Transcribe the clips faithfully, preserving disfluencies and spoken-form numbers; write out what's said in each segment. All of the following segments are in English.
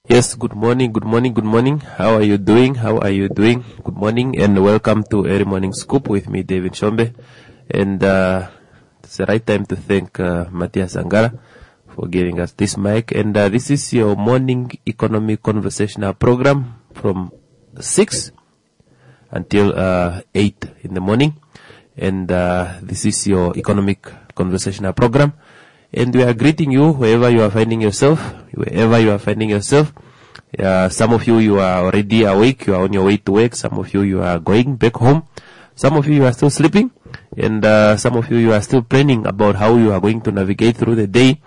Yes, good morning, good morning, good morning. How are you doing? How are you doing? Good morning and welcome to Early Morning Scoop with me, David Shombe. And uh, it's the right time to thank uh, Matthias Angara for giving us this mic. And uh, this is your morning economic conversational program from six until uh, eight in the morning. And uh, this is your economic conversational program. And we are greeting you wherever you are finding yourself, wherever you are finding yourself. Uh, some of you, you are already awake, you are on your way to work. Some of you, you are going back home. Some of you, you are still sleeping. And uh, some of you, you are still planning about how you are going to navigate through the day.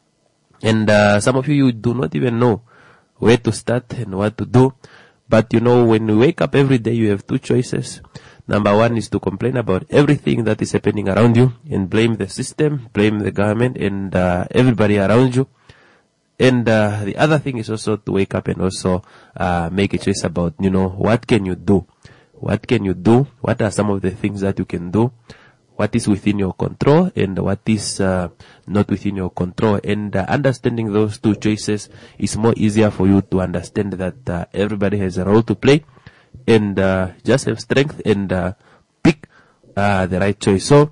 And uh, some of you, you do not even know where to start and what to do. But you know, when you wake up every day, you have two choices. Number one is to complain about everything that is happening around you and blame the system, blame the government and uh, everybody around you. And uh, the other thing is also to wake up and also uh, make a choice about, you know, what can you do? What can you do? What are some of the things that you can do? What is within your control and what is uh, not within your control? And uh, understanding those two choices is more easier for you to understand that uh, everybody has a role to play. And uh, just have strength and uh, pick uh, the right choice. So,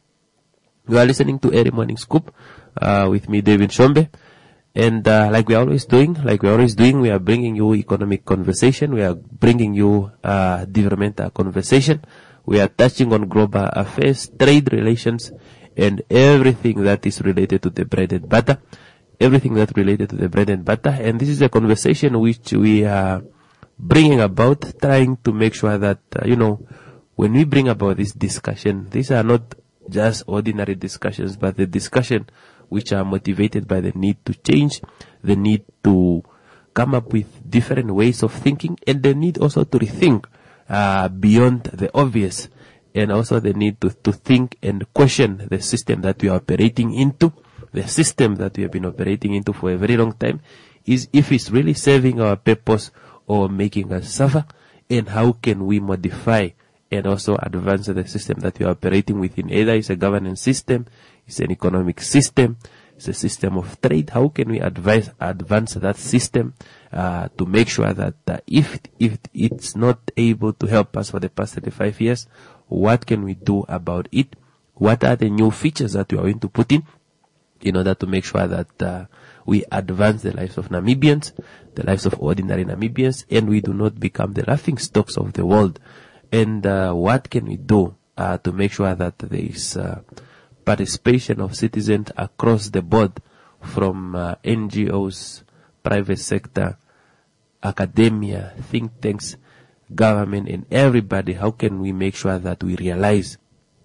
you are listening to Early Morning Scoop uh, with me, David Shombe. And uh, like we are always doing, like we are always doing, we are bringing you economic conversation. We are bringing you uh, developmental conversation. We are touching on global affairs, trade relations, and everything that is related to the bread and butter. Everything that related to the bread and butter. And this is a conversation which we are bringing about, trying to make sure that, uh, you know, when we bring about this discussion, these are not just ordinary discussions, but the discussion which are motivated by the need to change, the need to come up with different ways of thinking, and the need also to rethink uh, beyond the obvious, and also the need to, to think and question the system that we are operating into, the system that we have been operating into for a very long time, is if it's really serving our purpose or making us suffer, and how can we modify and also advance the system that we are operating within. Either it's a governance system, it's an economic system, it's a system of trade. How can we advise, advance that system uh, to make sure that uh, if if it's not able to help us for the past thirty-five years, what can we do about it? What are the new features that we are going to put in in order to make sure that uh, we advance the lives of Namibians, the lives of ordinary Namibians, and we do not become the laughing stocks of the world. And uh, what can we do uh, to make sure that there is uh, participation of citizens across the board, from uh, N G Os, private sector, academia, think tanks, government, and everybody? How can we make sure that we realize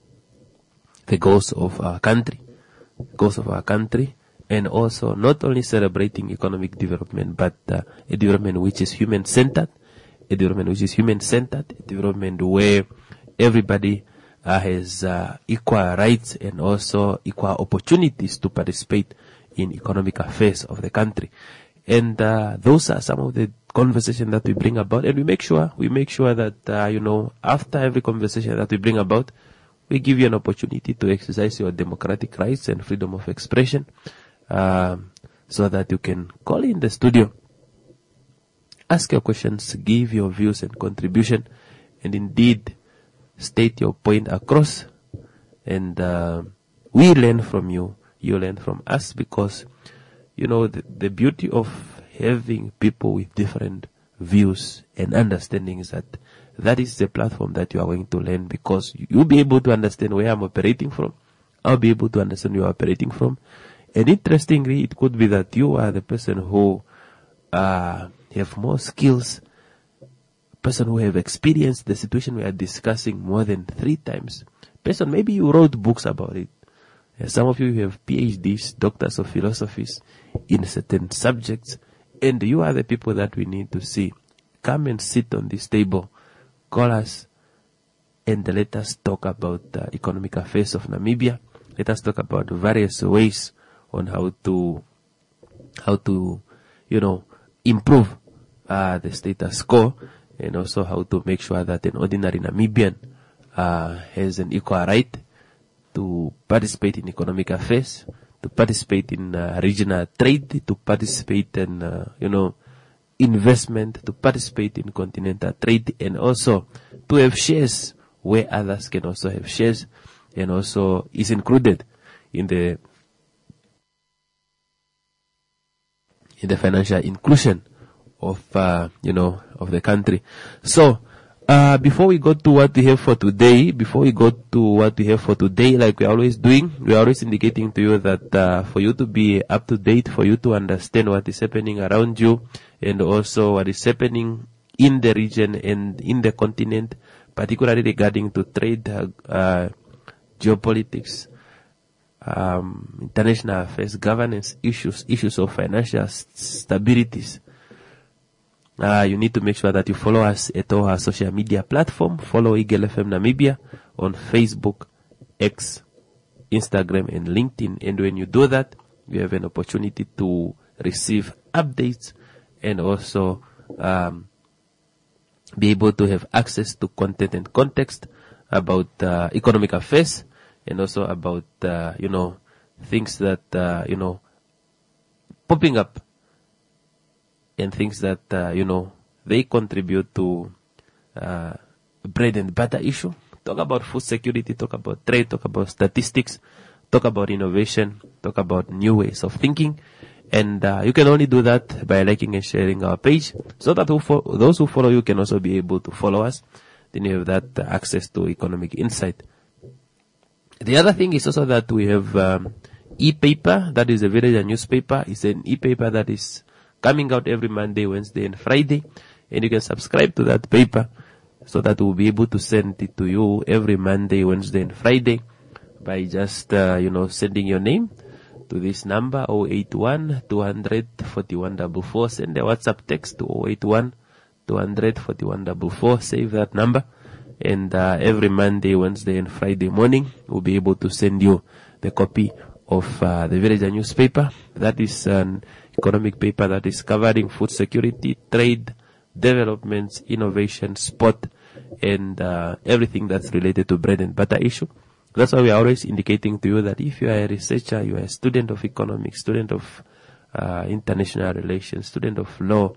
the goals of our country, goals of our country, and also not only celebrating economic development, but uh, a development which is human-centered, a development which is human-centered, a development where everybody uh, has uh, equal rights and also equal opportunities to participate in economic affairs of the country. And uh, those are some of the conversations that we bring about, and we make sure we make sure that uh, you know, after every conversation that we bring about, we give you an opportunity to exercise your democratic rights and freedom of expression. Um, so that you can call in the studio, ask your questions, give your views and contribution, and indeed state your point across. And uh, we learn from you, you learn from us, because, you know, the, the beauty of having people with different views and understanding is that that is the platform that you are going to learn, because you'll be able to understand where I'm operating from. I'll be able to understand where you're operating from. And interestingly, it could be that you are the person who uh, have more skills, person who have experienced the situation we are discussing more than three times. Person, maybe you wrote books about it. Some of you have P H Ds, doctors of philosophies in certain subjects, and you are the people that we need to see. Come and sit on this table, call us, and let us talk about the economic affairs of Namibia. Let us talk about various ways on how to, how to, you know, improve uh, the status quo, and also how to make sure that an ordinary Namibian uh, has an equal right to participate in economic affairs, to participate in uh, regional trade, to participate in, uh, you know, investment, to participate in continental trade, and also to have shares where others can also have shares, and also is included in the in the financial inclusion of uh, you know of the country. So uh, before we go to what we have for today, before we go to what we have for today, like we're always doing, we're always indicating to you that uh, for you to be up to date, for you to understand what is happening around you, and also what is happening in the region and in the continent, particularly regarding to trade, uh, uh, geopolitics, um, international affairs, governance issues, issues of financial st- stabilities. Uh, you need to make sure that you follow us at all our social media platform. Follow Eagle F M Namibia on Facebook, X, Instagram, and LinkedIn. And when you do that, you have an opportunity to receive updates and also um, be able to have access to content and context about uh, economic affairs, and also about, uh, you know, things that, uh, you know, popping up, and things that, uh, you know, they contribute to uh, bread and butter issue. Talk about food security, talk about trade, talk about statistics, talk about innovation, talk about new ways of thinking. And uh, you can only do that by liking and sharing our page, so that who fo- those who follow you can also be able to follow us. Then you have that uh, access to economic insight. The other thing is also that we have um, e-paper, that is a Villager newspaper. It's an e-paper that is coming out every Monday, Wednesday, and Friday. And you can subscribe to that paper so that we'll be able to send it to you every Monday, Wednesday, and Friday by just, uh, you know, sending your name to this number, zero eight one, two hundred, forty-one four four. Send a WhatsApp text to zero eight one, two hundred, forty-one four four. Save that number. And uh, every Monday, Wednesday, and Friday morning, we'll be able to send you the copy of uh, the Villager newspaper. That is an economic paper that is covering food security, trade, developments, innovation, sport, and uh, everything that's related to bread and butter issue. That's why we are always indicating to you that if you are a researcher, you are a student of economics, student of uh, international relations, student of law,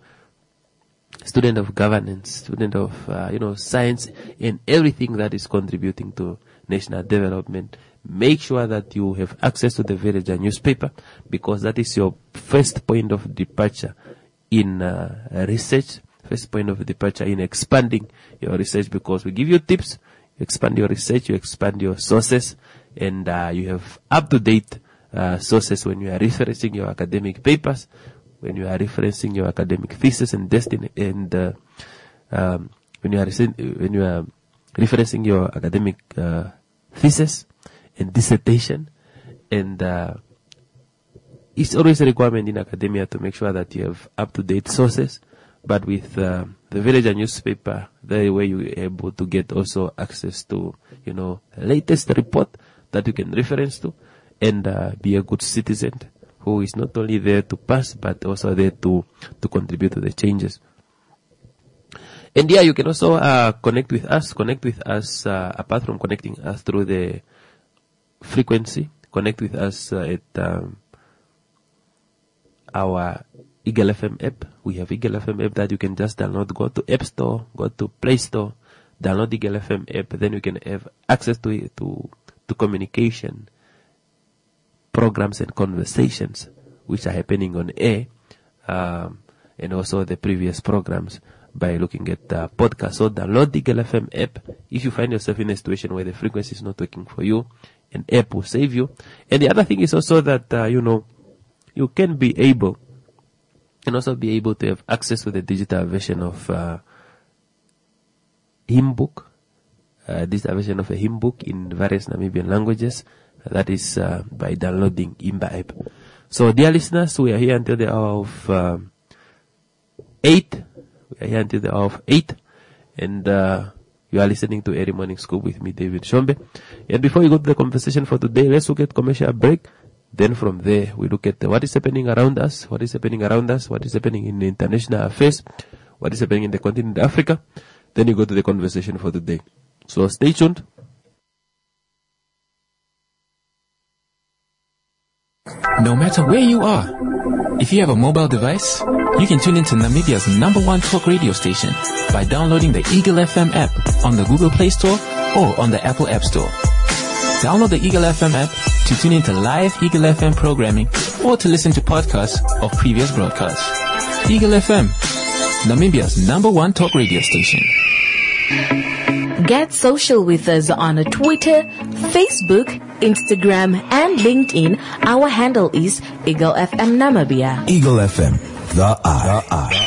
student of governance, student of, uh, you know, science, and everything that is contributing to national development, make sure that you have access to the Villager newspaper, because that is your first point of departure in uh, research, first point of departure in expanding your research, because we give you tips, you expand your research, you expand your sources, and uh, you have up-to-date uh, sources when you are referencing your academic papers, when you are referencing your academic thesis and destiny, and uh, um, when you are when you are referencing your academic uh, thesis and dissertation. And uh, it's always a requirement in academia to make sure that you have up-to-date sources. But with uh, the Villager newspaper, the way you are able to get also access to, you know, latest report that you can reference to, and uh, be a good citizen who is not only there to pass, but also there to, to contribute to the changes. And yeah, you can also uh, connect with us, connect with us, uh, apart from connecting us through the frequency, connect with us uh, at um, our Eagle F M app. We have Eagle F M app that you can just download. Go to App Store, go to Play Store, download Eagle F M app. Then you can have access to it, to to communication, programs and conversations which are happening on air, um, and also the previous programs by looking at the podcast. So download the Eagle F M app. If you find yourself in a situation where the frequency is not working for you, an app will save you. And the other thing is also that, uh, you know, you can be able, and also be able to have access to the digital version of uh, hymn book, uh, digital version of a hymn book in various Namibian languages. That is uh, by downloading Imba app. So, dear listeners, we are here until the hour of uh, eight. We are here until the hour of eight, and uh, you are listening to Early Morning Scoop with me, David Shombe. And before we go to the conversation for today, let's look at commercial break. Then from there, we look at what is happening around us, what is happening around us, what is happening in international affairs, what is happening in the continent of Africa. Then you go to the conversation for today. So stay tuned. No matter where you are, if you have a mobile device, You can tune into Namibia's number one talk radio station by downloading the Eagle F M app on the Google Play Store or on the Apple App Store. Download the Eagle F M app to tune into live Eagle F M programming or to listen to podcasts of previous broadcasts. Eagle F M, Namibia's number one talk radio station. Get social with us on Twitter, Facebook, Instagram, and LinkedIn. Our handle is Eagle F M Namibia. Eagle F M, the eye.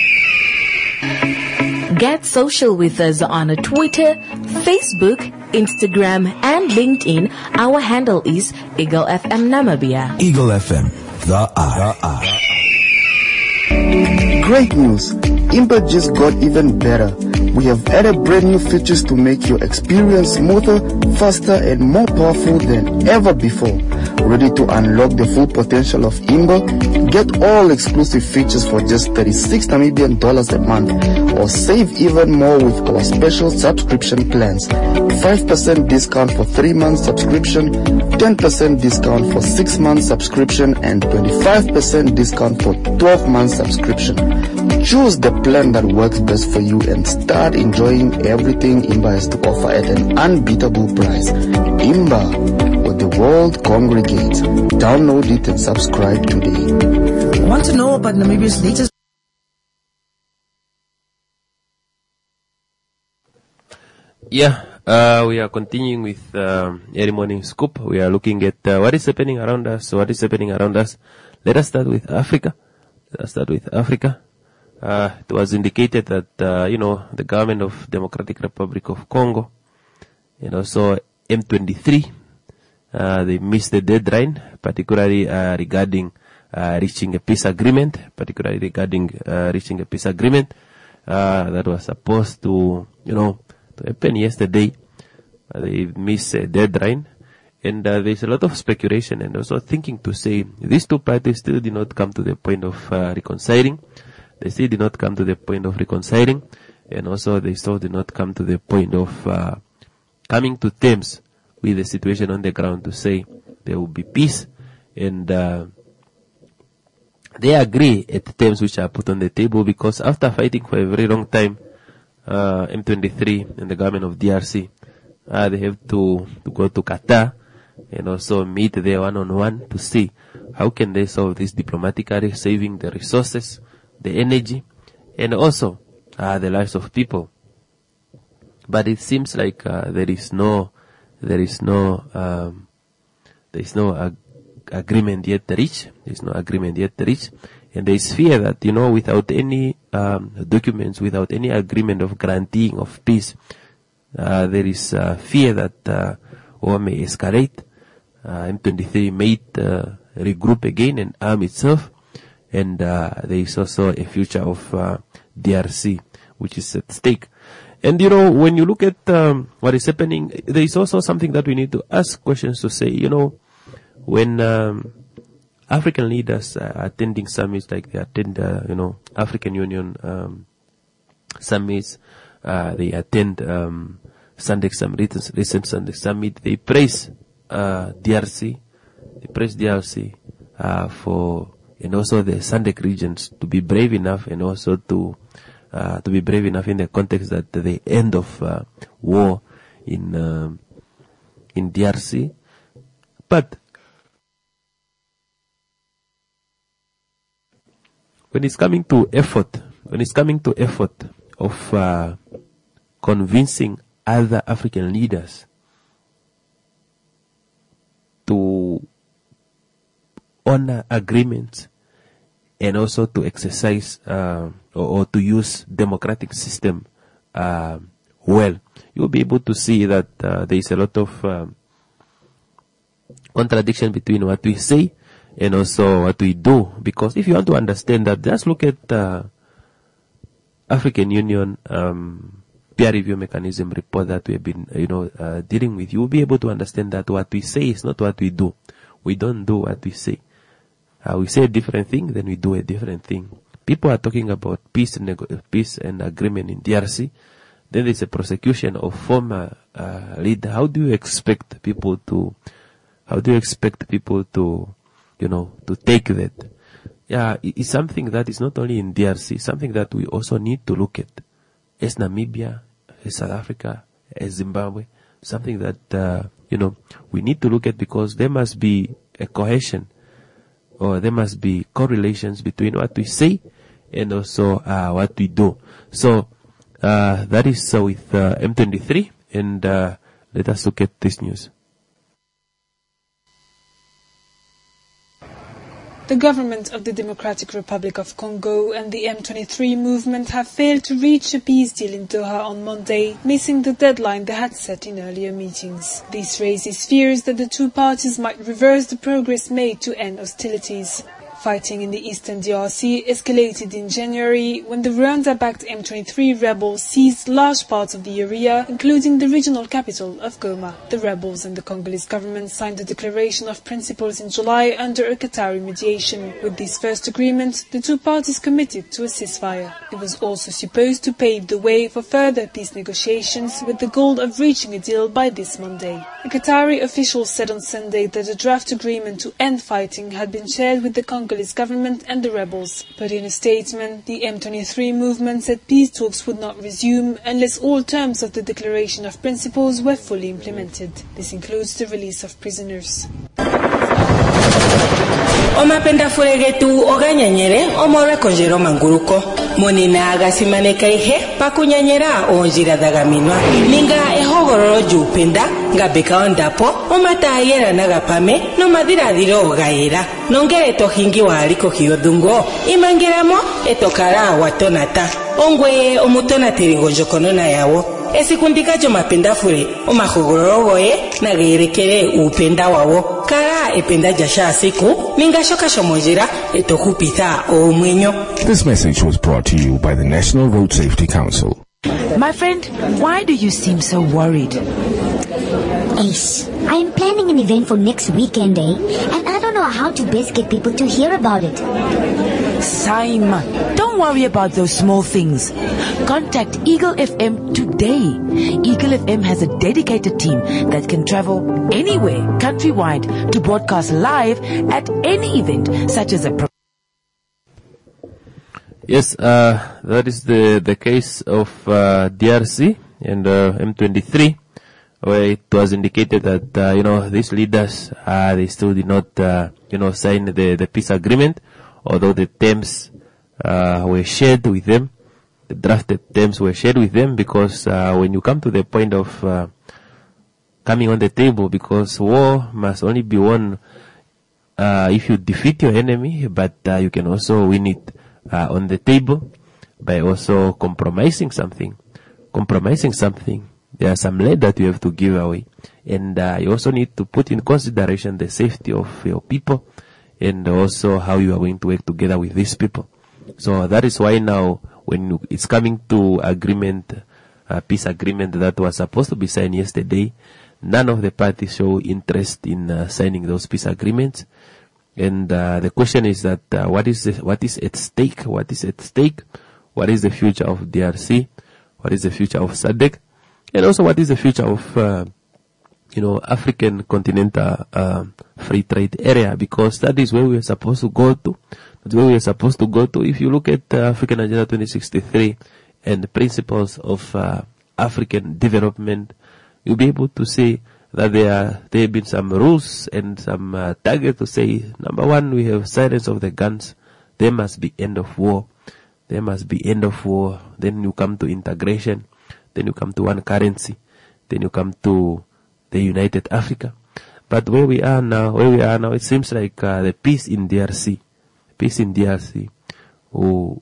Get social with us on Twitter, Facebook, Instagram, and LinkedIn. Our handle is Eagle F M Namibia. Eagle F M, the eye. Great news! Imba just got even better. We have added brand new features to make your experience smoother, faster, and more powerful than ever before. Ready to unlock the full potential of Imba? Get all exclusive features for just thirty-six Namibian dollars a month, or save even more with our special subscription plans. five percent discount for three months subscription, ten percent discount for six months subscription, and twenty-five percent discount for twelve months subscription. Choose the plan that works best for you and start enjoying everything Imba has to offer at an unbeatable price. Imba, where the world congregates. Download it and subscribe today. Want to know about Namibia's latest? Yeah, uh, we are continuing with um, Early Morning Scoop. We are looking at uh, what is happening around us. What is happening around us? Let us start with Africa. Let us start with Africa. Uh, it was indicated that, uh, you know, the government of Democratic Republic of Congo, and also M twenty-three, uh, they missed the deadline, particularly uh, regarding uh, reaching a peace agreement, particularly regarding uh, reaching a peace agreement uh, that was supposed to, you know, to happen yesterday. Uh, they missed a deadline, and uh, there's a lot of speculation and also thinking to say these two parties still did not come to the point of uh, reconciling. They still did not come to the point of reconciling, and also they still did not come to the point of uh, coming to terms with the situation on the ground to say there will be peace, and uh, they agree at the terms which are put on the table, because after fighting for a very long time, uh, M twenty-three and the government of D R C, uh, they have to, to go to Qatar and also meet there one-on-one to see how can they solve this diplomatically, saving the resources, the energy, and also uh, the lives of people. But it seems like uh, there is no, there is no, um, there is no ag- agreement yet reached. There is no agreement yet reached, and there is fear that, you know, without any um, documents, without any agreement of granting of peace, uh, there is uh, fear that uh, war may escalate. Uh, M twenty-three may uh, regroup again and arm itself. And uh, there is also a future of uh, D R C, which is at stake. And, you know, when you look at um, what is happening, there is also something that we need to ask questions to say, you know, when um, African leaders are attending summits like they attend, uh, you know, African Union um, summits, uh, they attend um, Sunday Summit, recent Sunday Summit, they praise uh, D R C, they praise D R C uh, for... and also the Sandek regions to be brave enough, and also to uh, to be brave enough in the context that the end of uh, war in um, in D R C. But when it's coming to effort, when it's coming to effort of uh, convincing other African leaders to honor agreements and also to exercise uh, or, or to use democratic system uh, well, you'll be able to see that uh, there is a lot of um, contradiction between what we say and also what we do. Because if you want to understand that, just look at uh, African Union um, peer review mechanism report that we have been, you know, uh, dealing with. You will be able to understand that what we say is not what we do. We don't do what we say. Uh, we say a different thing, then we do a different thing. People are talking about peace and nego- peace and agreement in D R C. Then there's a prosecution of former uh, leader. How do you expect people to? How do you expect people to, you know, to take that? yeah, it- it's something that is not only in D R C, something that we also need to look at as Namibia, as South Africa, as Zimbabwe, something that, uh, you know, we need to look at because there must be a cohesion or there must be correlations between what we say and also uh, what we do. So uh, that is uh, with uh, M twenty-three, and uh, let us look at this news. The government of the Democratic Republic of Congo and the M twenty-three movement have failed to reach a peace deal in Doha on Monday, missing the deadline they had set in earlier meetings. This raises fears that the two parties might reverse the progress made to end hostilities. Fighting in the eastern D R C escalated in January when the Rwanda-backed M twenty-three rebels seized large parts of the area, including the regional capital of Goma. The rebels and the Congolese government signed a declaration of principles in July under a Qatari mediation. With this first agreement, the two parties committed to a ceasefire. It was also supposed to pave the way for further peace negotiations with the goal of reaching a deal by this Monday. A Qatari official said on Sunday that a draft agreement to end fighting had been shared with the Congolese government and the rebels. But in a statement, the M twenty-three movement said peace talks would not resume unless all terms of the Declaration of Principles were fully implemented. This includes the release of prisoners. Omapenda furegetu oganyanyere omora konjero manguruko monina agasimane kaihe pakunyanyera onjira dagaminwa ninga ehogororo jupenda ngabeka ondapo omatayera nagapame no madiradiro gaera nongere tohingi waliko hiyodungo imangeramo etokara watonata ongwe omutona terigonjokono na yawo esikundika jo mapenda fure omahogororo goye nagerekere upenda wawo kara ependa jasha siku ninga shoka shomojira etokupita omwenyo. This message was brought to you by the National Road Safety Council. My friend, why do you seem so worried? Ace, I am planning an event for next weekend, eh? And I don't know how to best get people to hear about it. Simon, don't worry about those small things. Contact Eagle F M today. Eagle F M has a dedicated team that can travel anywhere countrywide to broadcast live at any event, such as a pro- Yes, uh, that is the, the case of uh, D R C and uh, M twenty-three, where it was indicated that, uh, you know, these leaders, uh, they still did not, uh, you know, sign the, the peace agreement, although the terms uh, were shared with them. The drafted terms were shared with them because uh, when you come to the point of uh, coming on the table, because war must only be won uh, if you defeat your enemy, but uh, you can also win it Uh, on the table by also compromising something. Compromising something. There are some land that you have to give away. And uh, you also need to put in consideration the safety of your people and also how you are going to work together with these people. So that is why now when you, it's coming to agreement, uh, peace agreement that was supposed to be signed yesterday, none of the parties show interest in uh, signing those peace agreements. And uh, the question is that uh, what is the, what is at stake? What is at stake? What is the future of D R C? What is the future of S A D C? And also what is the future of uh, you know African continental uh, free trade area? Because that is where we are supposed to go to. That's where we are supposed to go to. If you look at uh, African Agenda twenty sixty-three and the principles of uh, African development, you'll be able to say that there are, there have been some rules and some uh, targets to say, number one, we have silence of the guns. There must be end of war. There must be end of war. Then you come to integration. Then you come to one currency. Then you come to the United Africa. But where we are now, where we are now, it seems like uh, the peace in D R C, peace in D R C, will,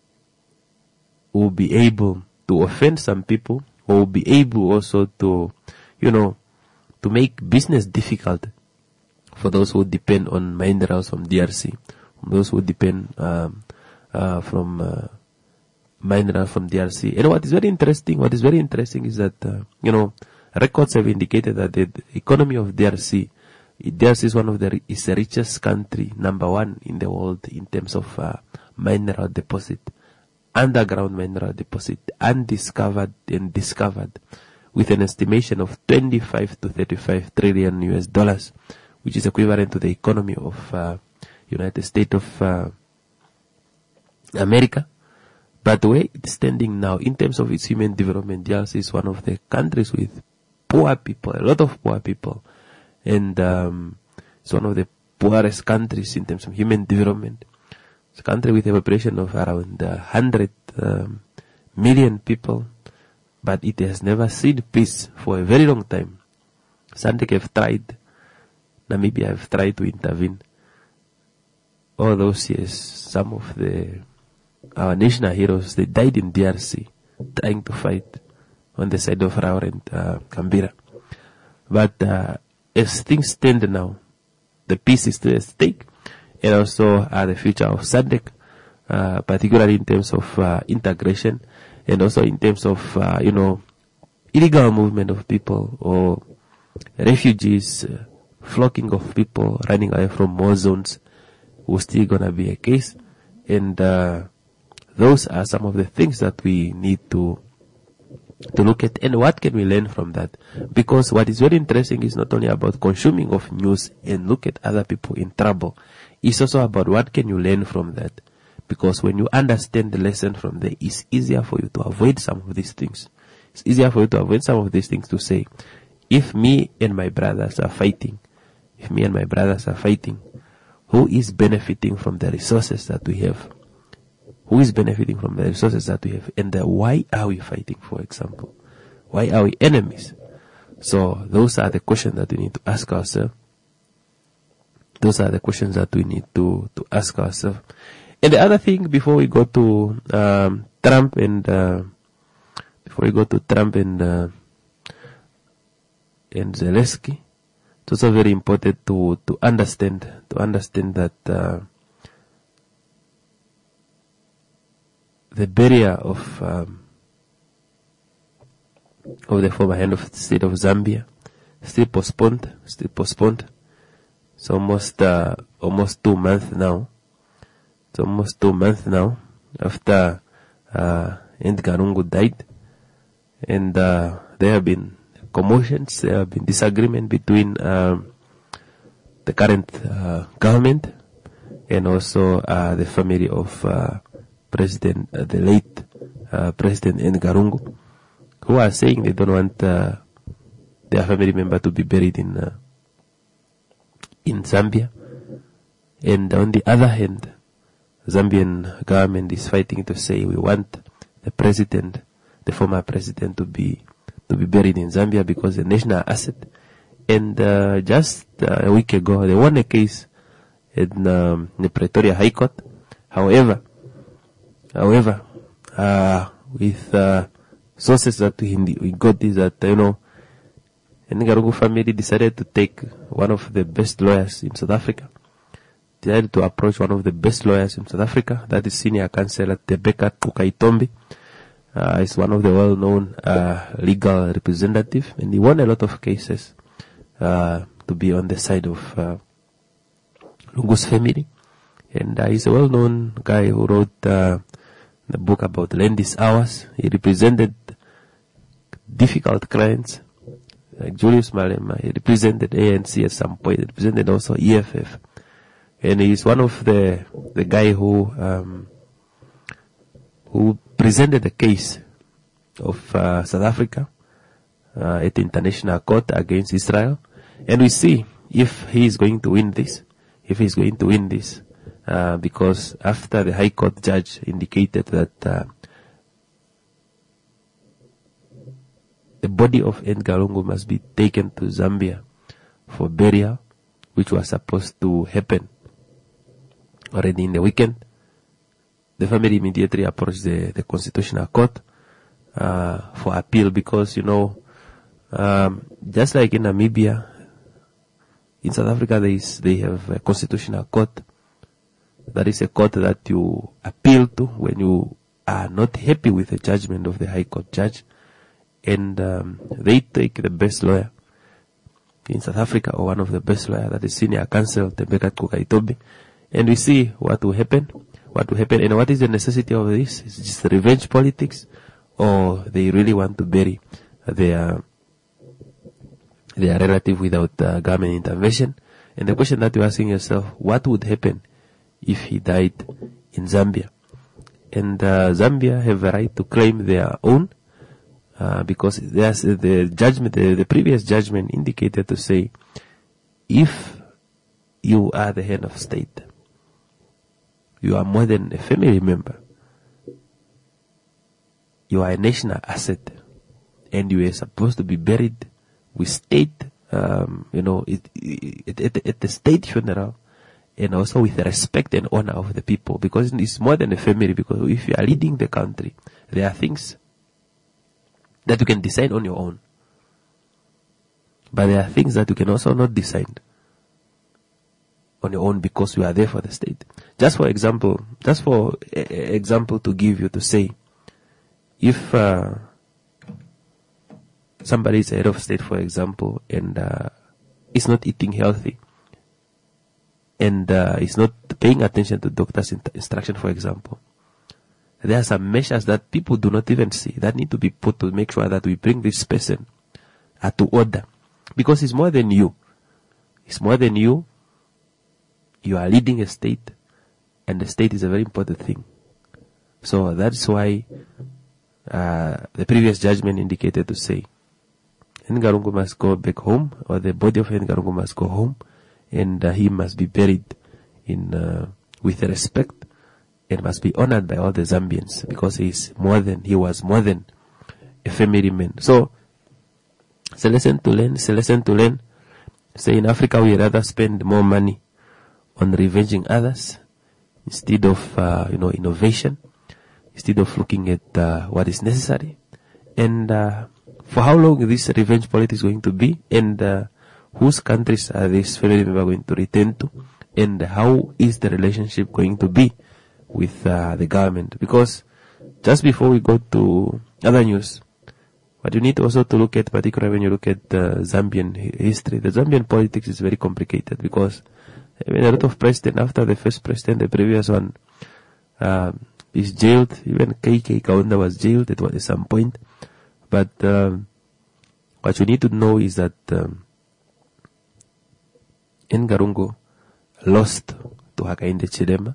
will be able to offend some people, or will be able also to, you know, to make business difficult for those who depend on minerals from D R C, those who depend um, uh, from uh, minerals from D R C. And what is very interesting, what is very interesting is that uh, you know records have indicated that the economy of D R C, D R C is one of the is the richest country, number one in the world in terms of uh, mineral deposit, underground mineral deposit, undiscovered and discovered, with an estimation of twenty-five to thirty-five trillion U S dollars, which is equivalent to the economy of uh, United States of uh, America. But the way it's standing now, in terms of its human development, D R C is one of the countries with poor people, a lot of poor people. And um, it's one of the poorest countries in terms of human development. It's a country with a population of around uh, one hundred um, million people, but it has never seen peace for a very long time. SADC have tried, Namibia have tried to intervene. All those years, some of the our national heroes, they died in D R C trying to fight on the side of Raur and uh, Kambira. But uh, as things stand now, the peace is still at stake, and also uh, the future of SADC, uh, particularly in terms of uh, integration, and also in terms of, uh, you know, illegal movement of people or refugees, uh, flocking of people running away from war zones, will still gonna be a case. And uh, those are some of the things that we need to to look at, and what can we learn from that? Because what is very interesting is not only about consuming of news and look at other people in trouble. It's also about what can you learn from that. Because when you understand the lesson from there, it's easier for you to avoid some of these things. It's easier for you to avoid some of these things, to say, if me and my brothers are fighting, if me and my brothers are fighting, who is benefiting from the resources that we have? Who is benefiting from the resources that we have? And uh, why are we fighting, for example? Why are we enemies? So those are the questions that we need to ask ourselves. Those are the questions that we need to, to ask ourselves. And the other thing, before we go to um, Trump and uh, before we go to Trump and uh, and Zelensky, it's also very important to to understand to understand that uh, the barrier of um, of the former head of state of Zambia still postponed, still postponed. It's almost uh, almost two months now. It's almost two months now after uh, Edgar Lungu died, and uh, there have been commotions, there have been disagreement between um, the current uh, government and also uh, the family of uh, President, uh, the late uh, President Edgar Lungu, who are saying they don't want uh, their family member to be buried in uh, in Zambia. And on the other hand, Zambian government is fighting to say we want the president, the former president, to be to be buried in Zambia because the national asset. And uh, just uh, a week ago, they won a case in um, the Pretoria High Court. However, however, uh, with uh, sources that we, we got is that, you know, the Edgar Lungu family decided to take one of the best lawyers in South Africa. Decided to approach one of the best lawyers in South Africa, that is Senior Counsellor Tebeka Kukaitombi. Uh, is one of the well-known uh, legal representative, and he won a lot of cases uh, to be on the side of uh, Lungu's family. And uh, he's a well-known guy who wrote uh, the book about Land is Ours. He represented difficult clients like Julius Malema. He represented A N C at some point. He represented also E F F. And he's one of the the guy who um, who presented the case of uh, South Africa uh, at the International Court against Israel. And we see if he is going to win this, if he is going to win this, uh, because after the High Court judge indicated that uh, the body of Edgar Lungu must be taken to Zambia for burial, which was supposed to happen already in the weekend, the family immediately approached the, the Constitutional Court uh, for appeal because, you know, um, just like in Namibia, in South Africa there is, they have a Constitutional Court. That is a court that you appeal to when you are not happy with the judgment of the High Court judge. And um, they take the best lawyer in South Africa, or one of the best lawyers, that is Senior Counsel Tebeka Kukaitombi. And we see what will happen. What will happen, and what is the necessity of this? Is it just revenge politics, or they really want to bury their their relative without uh, government intervention? And the question that you're asking yourself, what would happen if he died in Zambia? and uh, Zambia have a right to claim their own, uh, because there's the judgment, the, the previous judgment indicated to say, if you are the head of state, you are more than a family member. You are a national asset, and you are supposed to be buried with state, um, you know, it, it, it, at the state funeral, and also with the respect and honor of the people, because it's more than a family. Because if you are leading the country, there are things that you can decide on your own, but there are things that you can also not decide on your own because you are there for the state. Just for example, just for a, a example to give you to say, if uh, somebody is head of state, for example, and uh, is not eating healthy, and uh, is not paying attention to doctor's in- instruction, for example, there are some measures that people do not even see that need to be put to make sure that we bring this person uh, to order, because it's more than you. It's more than you. You are leading a state, and the state is a very important thing. So that's why uh, the previous judgment indicated to say, Ngarungu must go back home, or the body of Ngarungu must go home, and uh, he must be buried in uh, with respect, and must be honored by all the Zambians, because he is more than he was more than a family man. So, it's a lesson to learn. It's a lesson to learn. Say in Africa we rather spend more money on revenging others instead of uh, you know innovation, instead of looking at uh, what is necessary, and uh, for how long this revenge politics is going to be, and uh, whose countries are these family members going to return to, and how is the relationship going to be with uh, the government. Because just before we go to other news, but you need also to look at, particularly when you look at uh, Zambian history, the Zambian politics is very complicated, because even a lot of president, after the first president, the previous one, um, is jailed. Even K K Kaunda was jailed at, at some point. But um, what you need to know is that um, Ngarungu lost to Hakainde Chilema,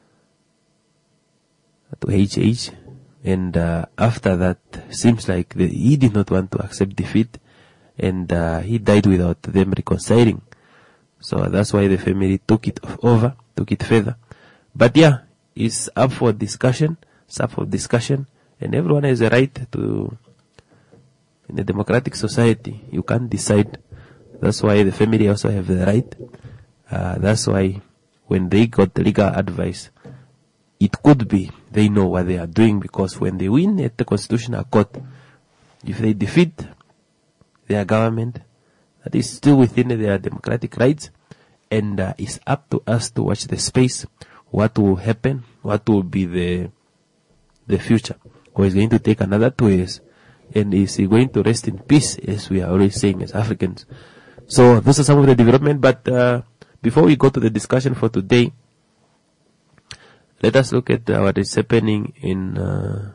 to H H, and uh, after that, seems like the, he did not want to accept defeat, and uh, he died without them reconciling. So that's why the family took it over, took it further. But yeah, it's up for discussion, it's up for discussion, and everyone has a right to, in a democratic society, you can't decide. That's why the family also have the right. Uh, that's why when they got the legal advice, it could be they know what they are doing, because when they win at the Constitutional Court, if they defeat their government, that is still within their democratic rights, and uh, it's up to us to watch the space, what will happen, what will be the the future. Or it's going to take another two years, and is he going to rest in peace, as we are always saying as Africans. So those are some of the development, but uh, before we go to the discussion for today, let us look at uh, what is happening in uh,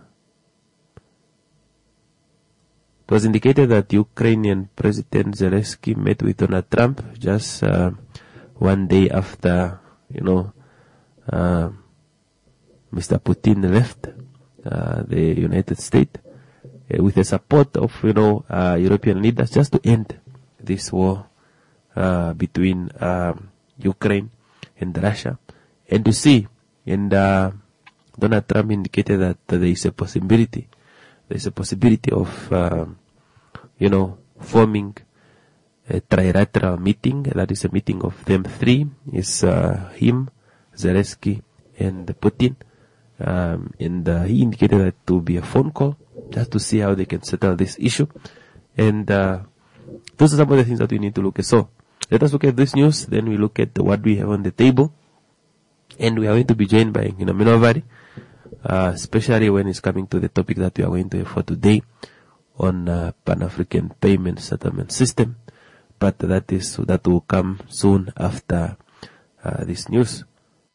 it was indicated that Ukrainian President Zelensky met with Donald Trump just uh, one day after, you know, uh, Mister Putin left uh, the United States, uh, with the support of, you know, uh, European leaders, just to end this war uh, between um, Ukraine and Russia, and to see. And uh, Donald Trump indicated that uh, there is a possibility. There's a possibility of, uh, you know, forming a trilateral meeting. That is a meeting of them three. It's uh, him, Zelensky, and Putin. Um, and uh, he indicated that it will be a phone call just to see how they can settle this issue. And uh, those are some of the things that we need to look at. So let us look at this news. Then we look at what we have on the table. And we are going to be joined by Nginomino Vari, uh, especially when it's coming to the topic that we are going to have for today on uh, Pan-African Payment Settlement System. But that is that will come soon after uh, this news.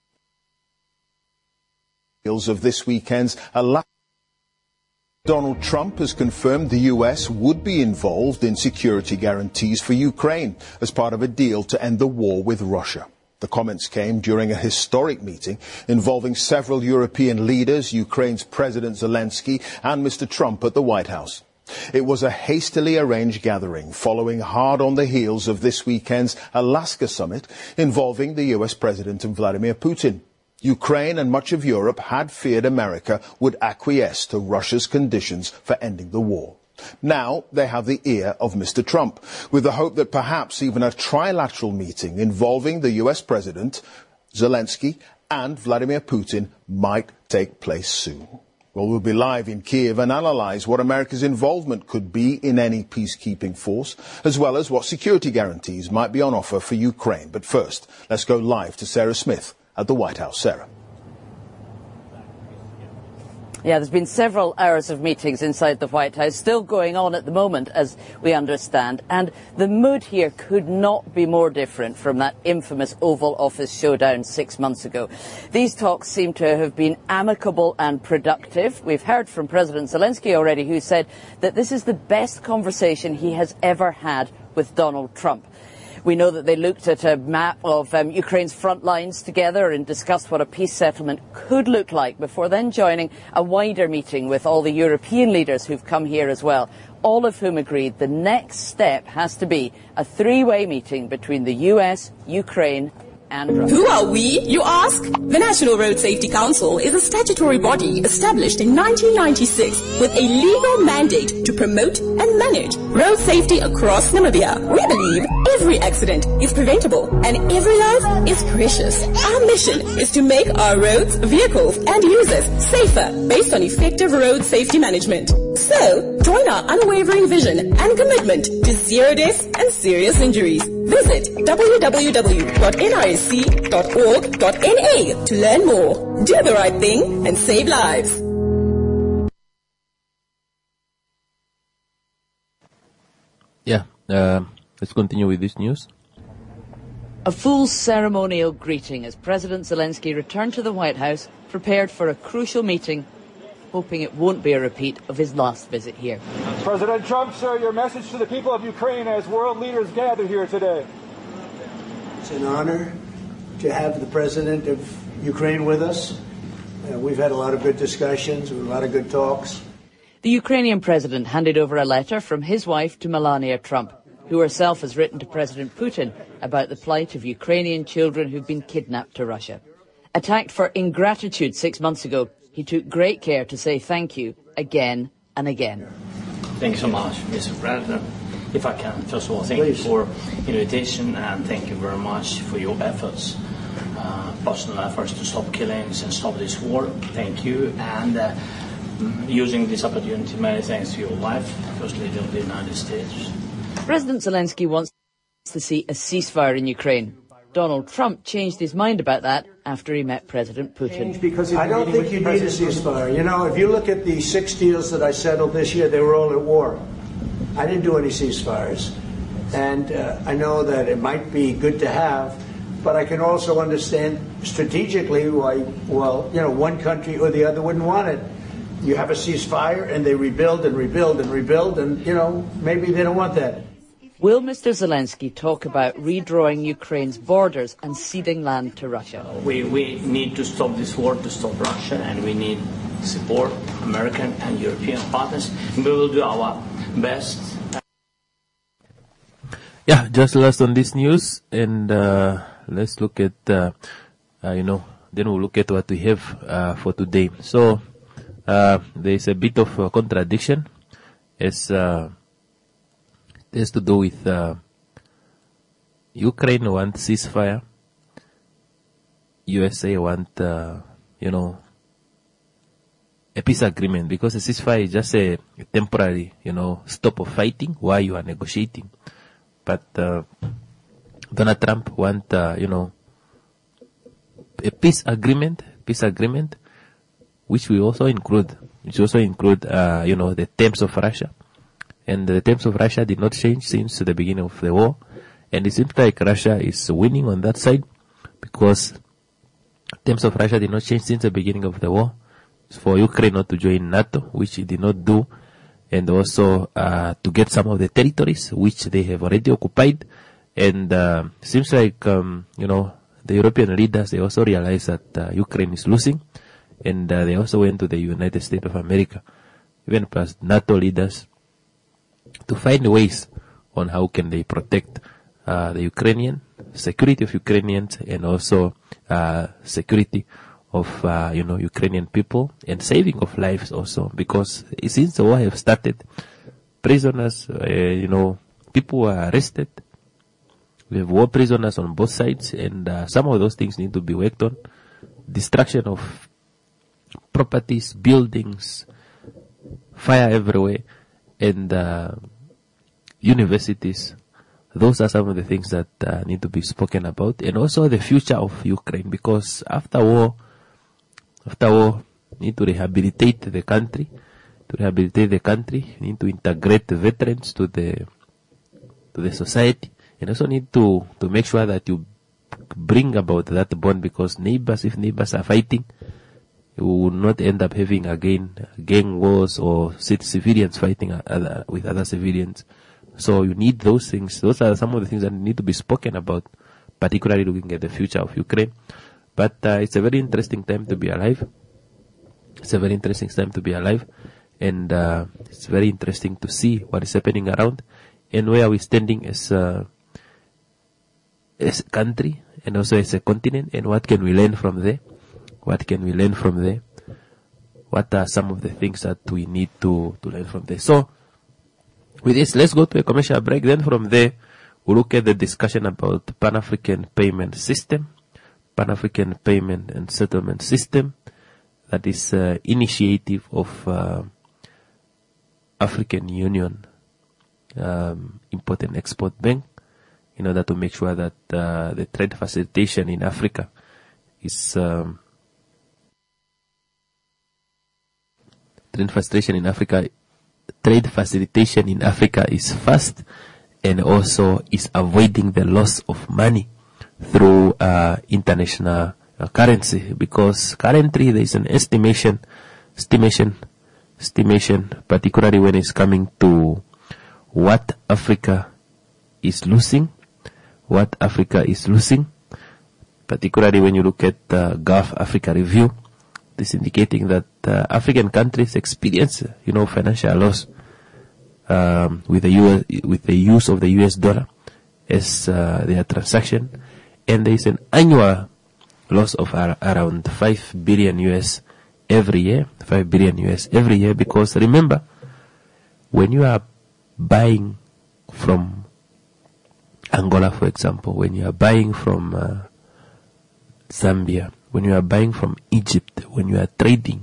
Of this weekend's election, Donald Trump has confirmed the U S would be involved in security guarantees for Ukraine as part of a deal to end the war with Russia. The comments came during a historic meeting involving several European leaders, Ukraine's President Zelensky and Mister Trump at the White House. It was a hastily arranged gathering following hard on the heels of this weekend's Alaska summit involving the U S President and Vladimir Putin. Ukraine and much of Europe had feared America would acquiesce to Russia's conditions for ending the war. Now they have the ear of Mister Trump, with the hope that perhaps even a trilateral meeting involving the U S President, Zelensky and Vladimir Putin might take place soon. Well, we'll be live in Kiev and analyse what America's involvement could be in any peacekeeping force, as well as what security guarantees might be on offer for Ukraine. But first, let's go live to Sarah Smith at the White House. Sarah. Yeah, there's been several hours of meetings inside the White House, still going on at the moment, as we understand. And the mood here could not be more different from that infamous Oval Office showdown six months ago. These talks seem to have been amicable and productive. We've heard from President Zelensky already, who said that this is the best conversation he has ever had with Donald Trump. We know that they looked at a map of um, Ukraine's front lines together and discussed what a peace settlement could look like before then joining a wider meeting with all the European leaders who've come here as well, all of whom agreed the next step has to be a three-way meeting between the U S, Ukraine and Russia. Who are we, you ask? The National Road Safety Council is a statutory body established in nineteen ninety-six with a legal mandate to promote and manage road safety across Namibia. We believe every accident is preventable and every life is precious. Our mission is to make our roads, vehicles and users safer based on effective road safety management. So, join our unwavering vision and commitment to zero deaths and serious injuries. Visit w w w dot n r s c dot org dot n a to learn more. Do the right thing and save lives. Yeah, uh, let's continue with this news. A full ceremonial greeting as President Zelensky returned to the White House, prepared for a crucial meeting, hoping it won't be a repeat of his last visit here. President Trump, sir, your message to the people of Ukraine as world leaders gather here today. It's an honor to have the President of Ukraine with us. Uh, we've had a lot of good discussions, a lot of good talks. The Ukrainian president handed over a letter from his wife to Melania Trump, who herself has written to President Putin about the plight of Ukrainian children who've been kidnapped to Russia. Attacked for ingratitude six months ago, he took great care to say thank you again and again. Thank you so much, Mister President. If I can, first of all, thank Please. you for invitation and thank you very much for your efforts, uh, personal efforts to stop killings and stop this war. Thank you. And uh, using this opportunity, many thanks to your wife, First Lady of the United States. President Zelensky wants to see a ceasefire in Ukraine. Donald Trump changed his mind about that after he met President Putin. Because I don't think you need a ceasefire. You know, if you look at the six deals that I settled this year, they were all at war. I didn't do any ceasefires. And uh, I know that it might be good to have, but I can also understand strategically why, well, you know, one country or the other wouldn't want it. You have a ceasefire and they rebuild and rebuild and rebuild, and, you know, maybe they don't want that. Will Mister Zelensky talk about redrawing Ukraine's borders and ceding land to Russia? We, we need to stop this war, to stop Russia, and we need support American and European partners. We will do our best. Yeah, just last on this news, and uh, let's look at, uh, uh, you know, then we'll look at what we have uh, for today. So uh, there is a bit of a contradiction as uh, it has to do with uh, Ukraine want ceasefire, U S A want, uh, you know, a peace agreement, because a ceasefire is just a, a temporary, you know, stop of fighting while you are negotiating. But uh, Donald Trump want, uh, you know, a peace agreement, peace agreement, which we also include, which also include, uh, you know, the terms of Russia. And the terms of Russia did not change since the beginning of the war. And it seems like Russia is winning on that side, because terms of Russia did not change since the beginning of the war. It's for Ukraine not to join NATO, which it did not do, and also uh, to get some of the territories which they have already occupied. And uh, seems like, um, you know, the European leaders, they also realized that uh, Ukraine is losing, and uh, they also went to the United States of America, even plus NATO leaders, to find ways on how can they protect uh, the Ukrainian, security of Ukrainians, and also uh, security of, uh, you know, Ukrainian people, and saving of lives also, because since the war have started, prisoners, uh, you know, people were arrested. We have war prisoners on both sides, and uh, some of those things need to be worked on. Destruction of properties, buildings, fire everywhere, and uh, universities. Those are some of the things that uh, need to be spoken about, and also the future of Ukraine, because after war, after war, need to rehabilitate the country. To rehabilitate the country, you need to integrate the veterans to the to the society, and also need to to make sure that you bring about that bond, because neighbors, if neighbors are fighting, you will not end up having again gang wars or civilians fighting other, with other civilians. So you need those things. Those are some of the things that need to be spoken about, particularly looking at the future of Ukraine. But uh, it's a very interesting time to be alive. It's a very interesting time to be alive. And uh, it's very interesting to see what is happening around, and where are we standing as a, as a country, and also as a continent, and what can we learn from there? What can we learn from there? What are some of the things that we need to, to learn from there? So, with this, let's go to a commercial break. Then from there, we'll look at the discussion about Pan-African Payment System, Pan-African Payment and Settlement System. That is uh, initiative of uh, African Union um, Import and Export Bank, in order to make sure that uh, the trade facilitation in Africa is um, trade facilitation in Africa trade facilitation in Africa is fast, and also is avoiding the loss of money through uh, international uh, currency, because currently there is an estimation estimation estimation particularly when it's coming to what Africa is losing what Africa is losing particularly when you look at the Gulf Africa Review. This indicating that uh, African countries experience, you know, financial loss um, with the U S, with the use of the U S dollar as uh, their transaction, and there is an annual loss of ar- around five billion U S every year, five billion U S every year. Because remember, when you are buying from Angola, for example, when you are buying from uh, Zambia, when you are buying from Egypt, when you are trading,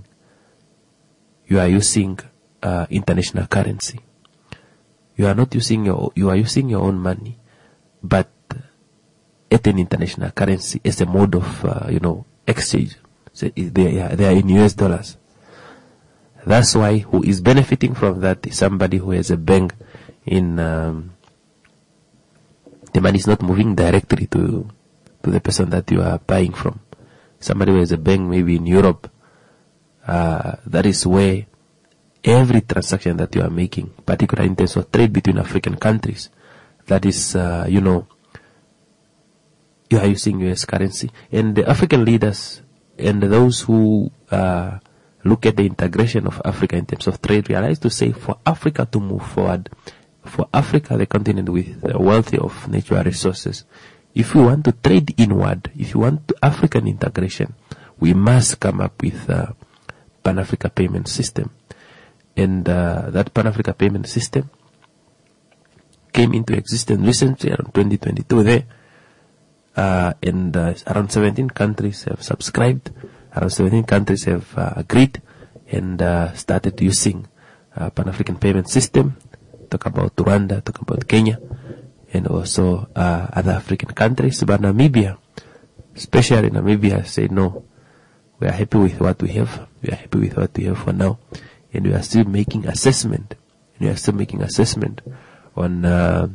you are using uh, international currency. You are not using your, you are using your own money, but at an international currency as a mode of, uh, you know, exchange. So they are, they are in U S dollars. That's why who is benefiting from that is somebody who has a bank in, um, the money is not moving directly to, to the person that you are buying from. Somebody who has a bank maybe in Europe, uh, that is where every transaction that you are making, particularly in terms of trade between African countries, that is, uh, you know, you are using U S currency. And the African leaders and those who uh, look at the integration of Africa in terms of trade realize to say, for Africa to move forward, for Africa, the continent with the wealthy of natural resources, if we want to trade inward, if you want to African integration, we must come up with a Pan-Africa payment system. And uh, that Pan-Africa payment system came into existence recently, around twenty twenty-two there. Uh, and uh, around seventeen countries have subscribed, around seventeen countries have uh, agreed and uh, started using uh, Pan-African payment system. Talk about Rwanda, talk about Kenya, and also uh, other African countries. But Namibia, especially Namibia, say no, we are happy with what we have. We are happy with what we have for now, and we are still making assessment. We are still making assessment on uh,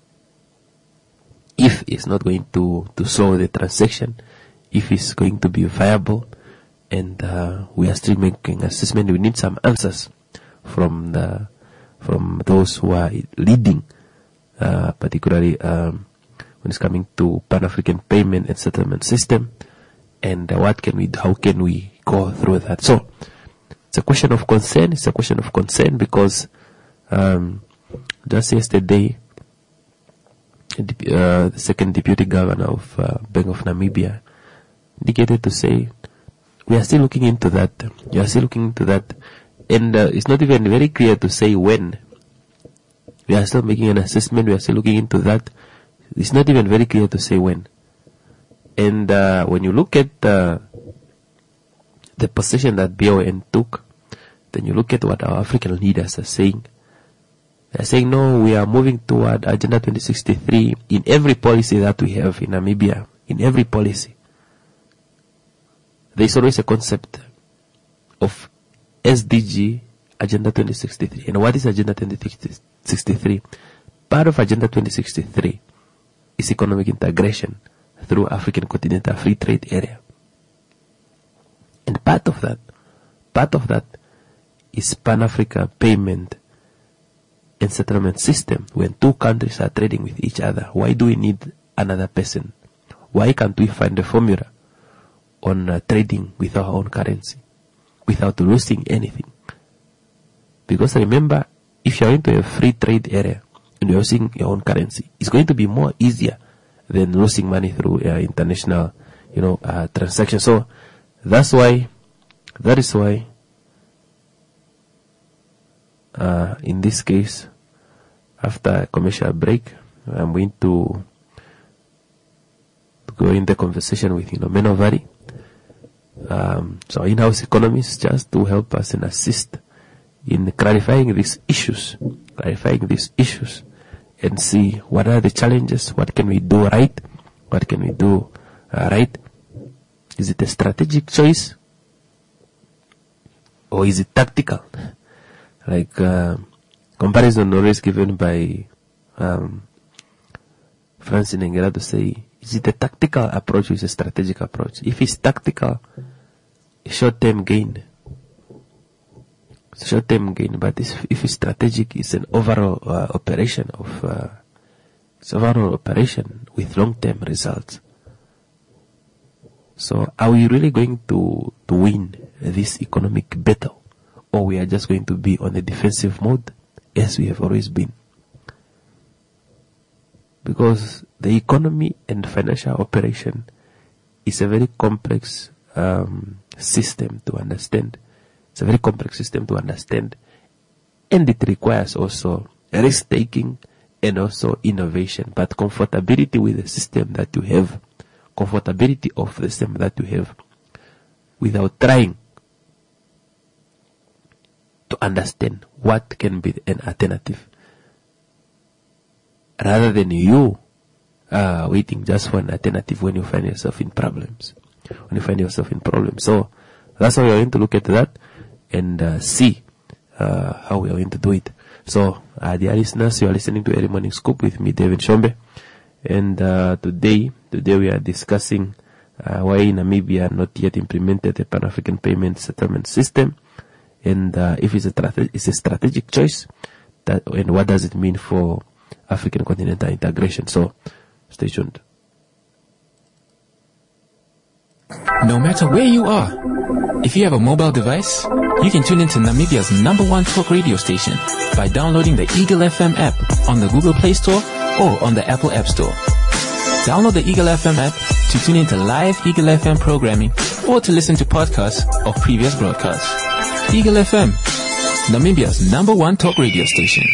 if it's not going to to slow the transaction, if it's going to be viable, and uh, we are still making assessment. We need some answers from the from those who are leading. Uh, particularly um, when it's coming to Pan-African payment and settlement system, and uh, what can we do, how can we go through that. So it's a question of concern. It's a question of concern because um, just yesterday, uh, the second deputy governor of uh, Bank of Namibia indicated to say we are still looking into that. We are still looking into that, and uh, it's not even very clear to say when. We are still making an assessment. We are still looking into that. It's not even very clear to say when. And uh, when you look at uh, the position that B O N took, then you look at what our African leaders are saying. They're saying, no, we are moving toward Agenda twenty sixty-three in every policy that we have in Namibia, in every policy. There is always a concept of S D G, Agenda twenty sixty-three. And what is Agenda twenty sixty-three? Part of Agenda twenty sixty-three is economic integration through African Continental Free Trade Area. And part of that, part of that is Pan-Africa payment and settlement system. When two countries are trading with each other, why do we need another person? Why can't we find a formula on uh, trading with our own currency without losing anything? Because remember, if you're into a free trade area and you're using your own currency, it's going to be more easier than losing money through uh, international, you know, uh, transactions. So that's why, that is why, uh, in this case, after a commercial break, I'm going to, to go in the conversation with, you know, Menno Vari, um, so in-house economists, just to help us and assist in clarifying these issues, clarifying these issues, and see what are the challenges, what can we do right, what can we do uh, right. Is it a strategic choice, or is it tactical? Like uh, comparison always given by um, Francine Ngera to say, is it a tactical approach or is it a strategic approach? If it's tactical, short-term gain. It's short-term gain, but if it's strategic, it's an overall uh, operation of uh, it's overall operation with long-term results. So, are we really going to to win this economic battle, or we are just going to be on the defensive mode as we have always been? Because the economy and financial operation is a very complex um, system to understand. It's a very complex system to understand, and it requires also risk-taking and also innovation. But comfortability with the system that you have, comfortability of the system that you have, without trying to understand what can be an alternative, rather than you uh, waiting just for an alternative when you find yourself in problems. When you find yourself in problems. So that's why we are going to look at that and uh, see uh, how we are going to do it. So, uh, dear listeners, you are listening to Early Morning Scoop with me, David Shombe. And uh, today, today we are discussing uh, why Namibia not yet implemented the Pan-African payment settlement system, and uh, if it's a, tra- it's a strategic choice, that, and what does it mean for African continental integration. So, stay tuned. No matter where you are, if you have a mobile device, you can tune into Namibia's number one talk radio station by downloading the Eagle F M app on the Google Play Store or on the Apple App Store. Download the Eagle F M app to tune into live Eagle F M programming or to listen to podcasts of previous broadcasts. Eagle F M, Namibia's number one talk radio station.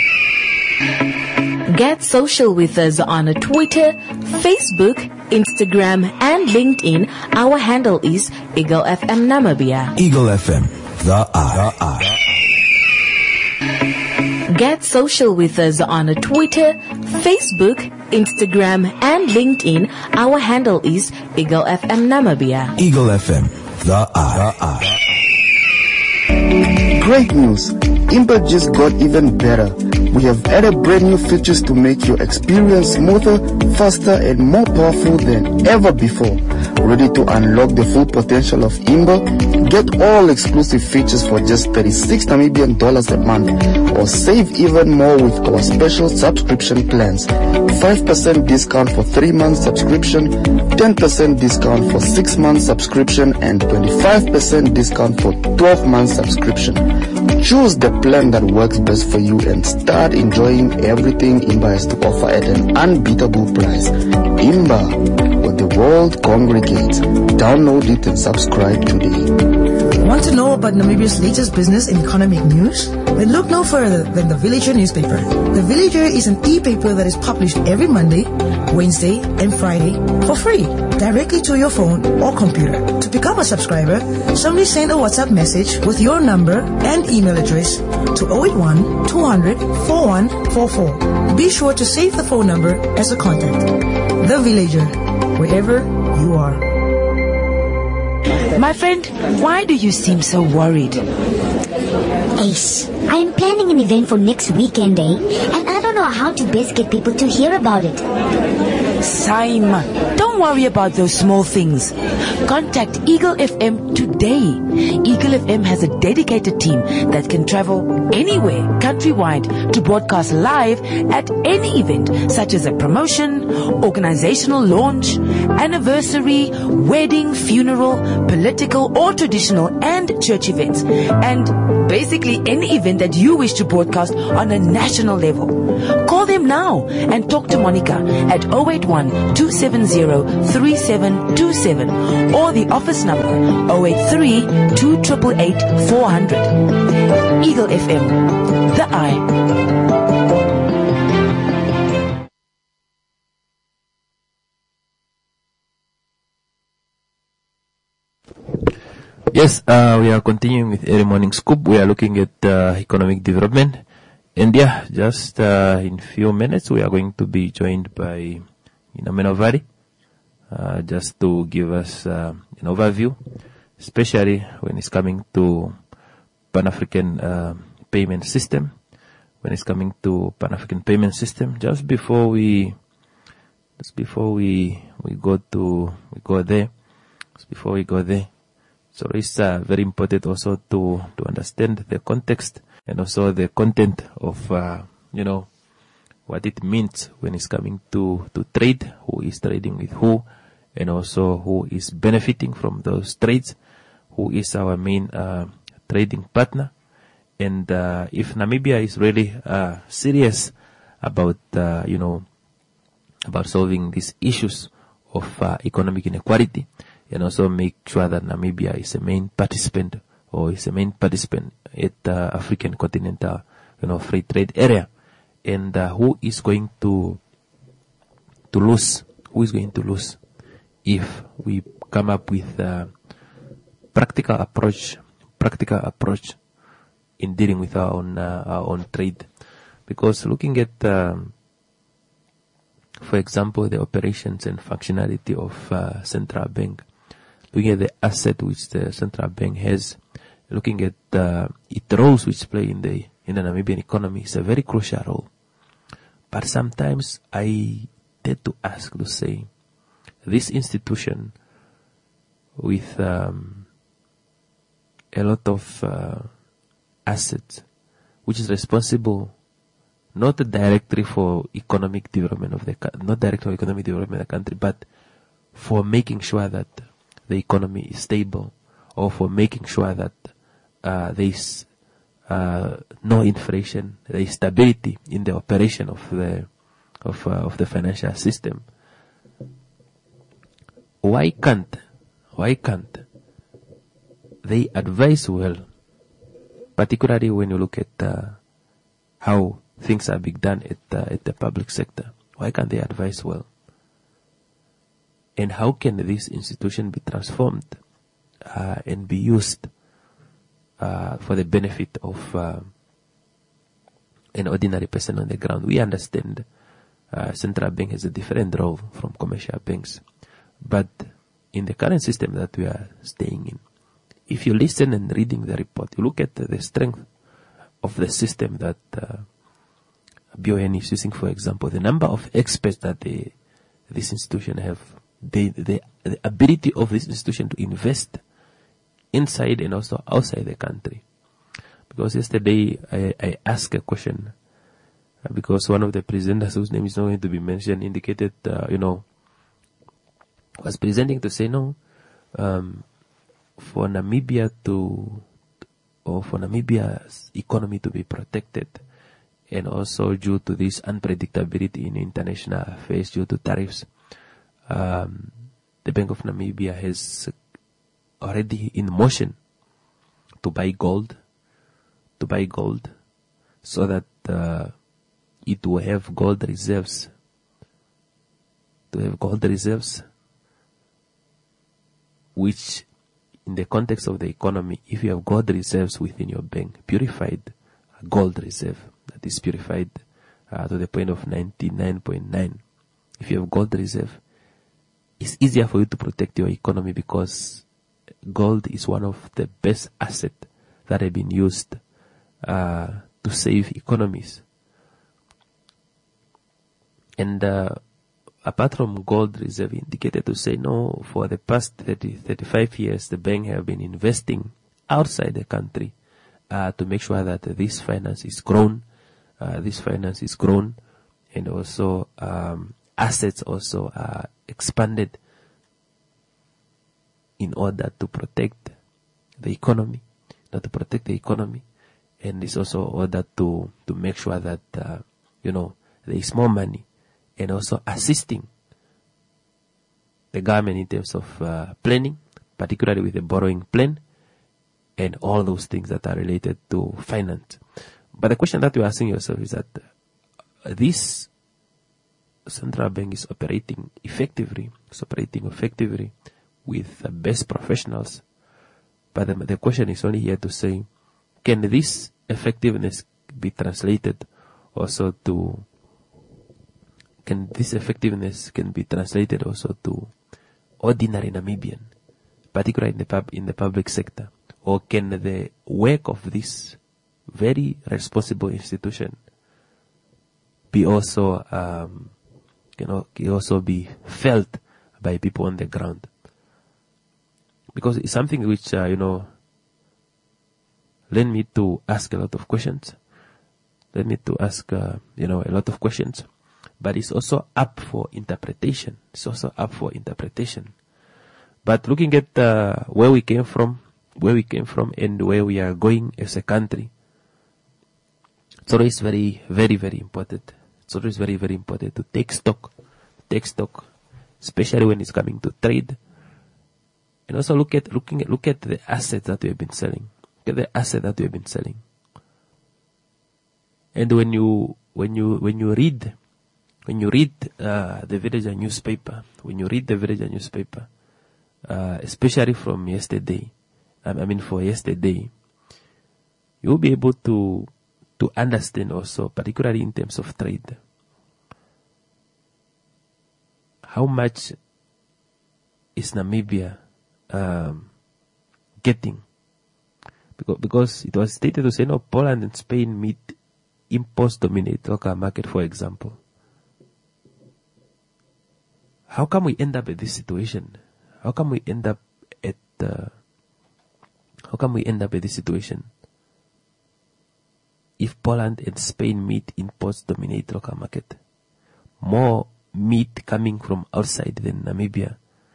Get social with us on Twitter, Facebook, Instagram, and LinkedIn. Our handle is Eagle F M Namibia. Eagle F M, the eye. Get social with us on Twitter, Facebook, Instagram, and LinkedIn. Our handle is Eagle F M Namibia. Eagle F M, the eye. Great news! Impa just got even better. We have added brand new features to make your experience smoother, faster, and more powerful than ever before. Ready to unlock the full potential of Imba? Get all exclusive features for just thirty-six Namibian dollars a month, or save even more with our special subscription plans. five percent discount for three months subscription, ten percent discount for six months subscription, and twenty-five percent discount for twelve months subscription. Choose the plan that works best for you and start enjoying everything Imba has to offer at an unbeatable price. Imba, where the world congregates. Download it and subscribe today. Want to know about Namibia's latest business and economic news? Then look no further than The Villager newspaper. The Villager is an e-paper that is published every Monday, Wednesday, and Friday for free, directly to your phone or computer. To become a subscriber, simply send a WhatsApp message with your number and email address to zero eight one, two hundred, forty-one forty-four. Be sure to save the phone number as a contact. The Villager, wherever you are. My friend, why do you seem so worried? Ace, I am planning an event for next weekend, eh? And I don't know how to best get people to hear about it. Simon, don't worry about those small things. Contact Eagle F M today. Eagle F M has a dedicated team that can travel anywhere, countrywide, to broadcast live at any event, such as a promotion, organizational launch, anniversary, wedding, funeral, political or traditional, and church events. And basically any event that you wish to broadcast on a national level. Call them now and talk to Monica at zero eight one, two seven zero, three seven two seven or the office number zero eight three, two eight eight, four hundred. Eagle F M, the Eye. Yes, uh, we are continuing with Early Morning Scoop. We are looking at uh, economic development. And yeah, just uh, in few minutes, we are going to be joined by Ina Menovari, uh, just to give us uh, an overview, especially when it's coming to Pan-African uh, payment system. When it's coming to Pan-African payment system, just before we, just before we we go to we go there, just before we go there. So it's uh, very important also to, to understand the context and also the content of, uh, you know, what it means when it's coming to, to trade, who is trading with who, and also who is benefiting from those trades, who is our main uh, trading partner. And uh, if Namibia is really uh, serious about, uh, you know, about solving these issues of uh, economic inequality, and also make sure that Namibia is a main participant or is a main participant at uh, African continental, you know, free trade area. And uh, who is going to to lose? Who is going to lose if we come up with a practical approach, practical approach in dealing with our own uh, our own trade? Because looking at, um, for example, the operations and functionality of uh, central bank. Looking at the asset which the central bank has, looking at uh, its roles which play in the in the Namibian economy, is a very crucial role. But sometimes I tend to ask to say, this institution with um, a lot of uh, assets, which is responsible not directly for economic development of the not directly for economic development of the country, but for making sure that the economy is stable, or for making sure that uh, there is uh, no inflation, there is stability in the operation of the of uh, of the financial system. Why can't why can't they advise well, particularly when you look at uh, how things are being done at uh, at the public sector? Why can't they advise well? And how can this institution be transformed uh, and be used uh, for the benefit of uh, an ordinary person on the ground? We understand uh, central bank has a different role from commercial banks. But in the current system that we are staying in, if you listen and reading the report, you look at the strength of the system that uh, B O N is using, for example, the number of experts that they, this institution have, the, the, the ability of this institution to invest inside and also outside the country. Because yesterday I, I asked a question, uh, because one of the presenters, whose name is not going to be mentioned, indicated, uh, you know, was presenting to say, no, um, for Namibia to, or for Namibia's economy to be protected, and also due to this unpredictability in international affairs due to tariffs, um, the Bank of Namibia has already in motion to buy gold, to buy gold, so that uh, it will have gold reserves, to have gold reserves, which in the context of the economy, if you have gold reserves within your bank, purified gold reserve, that is purified uh, to the point of ninety-nine point nine. If you have gold reserve, it's easier for you to protect your economy, because gold is one of the best assets that have been used uh, to save economies. And uh, apart from gold reserve, indicated to say, no, for the past thirty, thirty-five years, the bank have been investing outside the country uh, to make sure that this finance is grown, uh, this finance is grown, and also um, assets also are expanded in order to protect the economy, not to protect the economy, and it's also in order to, to make sure that, uh, you know, there is more money, and also assisting the government in terms of uh, planning, particularly with the borrowing plan, and all those things that are related to finance. But the question that you're asking yourself is that uh, this central bank is operating effectively, it's operating effectively with the best professionals. But the, the question is only here to say, can this effectiveness be translated also to, can this effectiveness can be translated also to ordinary Namibian, particularly in the pub, in the public sector? Or can the work of this very responsible institution be also, um, you know, can also be felt by people on the ground? Because it's something which, uh, you know, led me to ask a lot of questions. Led me to ask, uh, you know, a lot of questions. But it's also up for interpretation. It's also up for interpretation. But looking at uh, where we came from, where we came from and where we are going as a country, it's always very, very, very important. It's always very, very important to take stock, take stock, especially when it's coming to trade. And also look at, looking at, look at the assets that we have been selling. Look at the assets that we have been selling. And when you, when you, when you read, when you read, uh, the Villager newspaper, when you read the Villager newspaper, uh, especially from yesterday, I mean for yesterday, you'll be able to, to understand also, particularly in terms of trade, how much is Namibia um, getting? Because, because it was stated to say, no, Poland and Spain meet imports dominate local market, for example. How come we end up at this situation? How come we end up at uh, how come we end up at this situation? If Poland and Spain meat imports dominate local market, more meat coming from outside than Namibia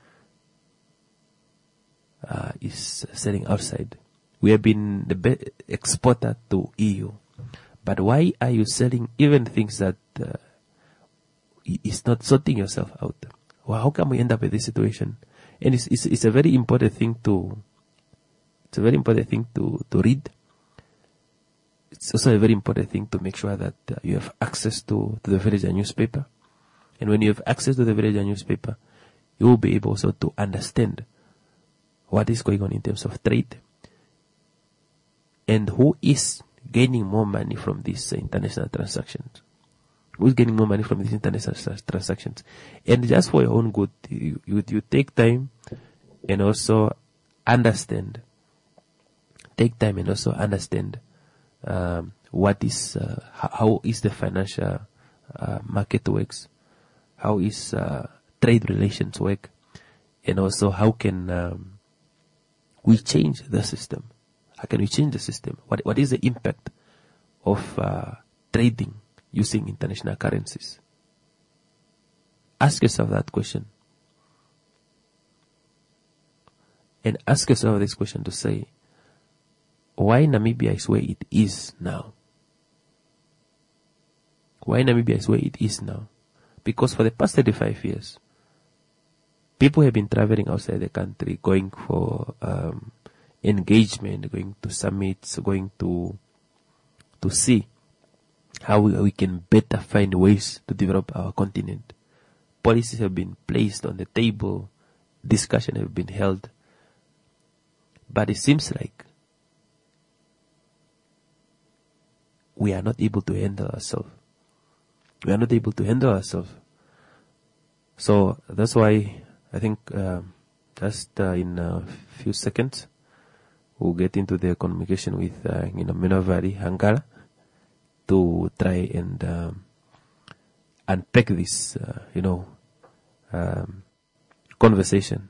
uh, is selling outside. We have been the be- exporter to E U, but why are you selling even things that uh, is not sorting yourself out? Well, how come we end up in this situation? And it's, it's, it's a very important thing to, it's a very important thing to, to read. It's also a very important thing to make sure that uh, you have access to, to the Villager newspaper. And when you have access to the Villager newspaper, you will be able also to understand what is going on in terms of trade and who is gaining more money from these uh, international transactions. Who's getting more money from these international transactions? And just for your own good, you, you, you take time and also understand, take time and also understand um, what is uh, how, how is the financial uh, market works, how is uh, trade relations work, and also how can um, we change the system? How can we change the system? What what is the impact of uh, trading using international currencies? Ask yourself that question. And ask yourself this question to say, why Namibia is where it is now? Why Namibia is where it is now? Because for the past thirty-five years, people have been traveling outside the country, going for um, engagement, going to summits, going to to see how we, we can better find ways to develop our continent. Policies have been placed on the table, discussions have been held, but it seems like we are not able to handle ourselves. We are not able to handle ourselves. So that's why I think uh, just uh, in a few seconds we'll get into the communication with uh, you know Minovari Hangala to try and um, unpack this uh, you know um, conversation.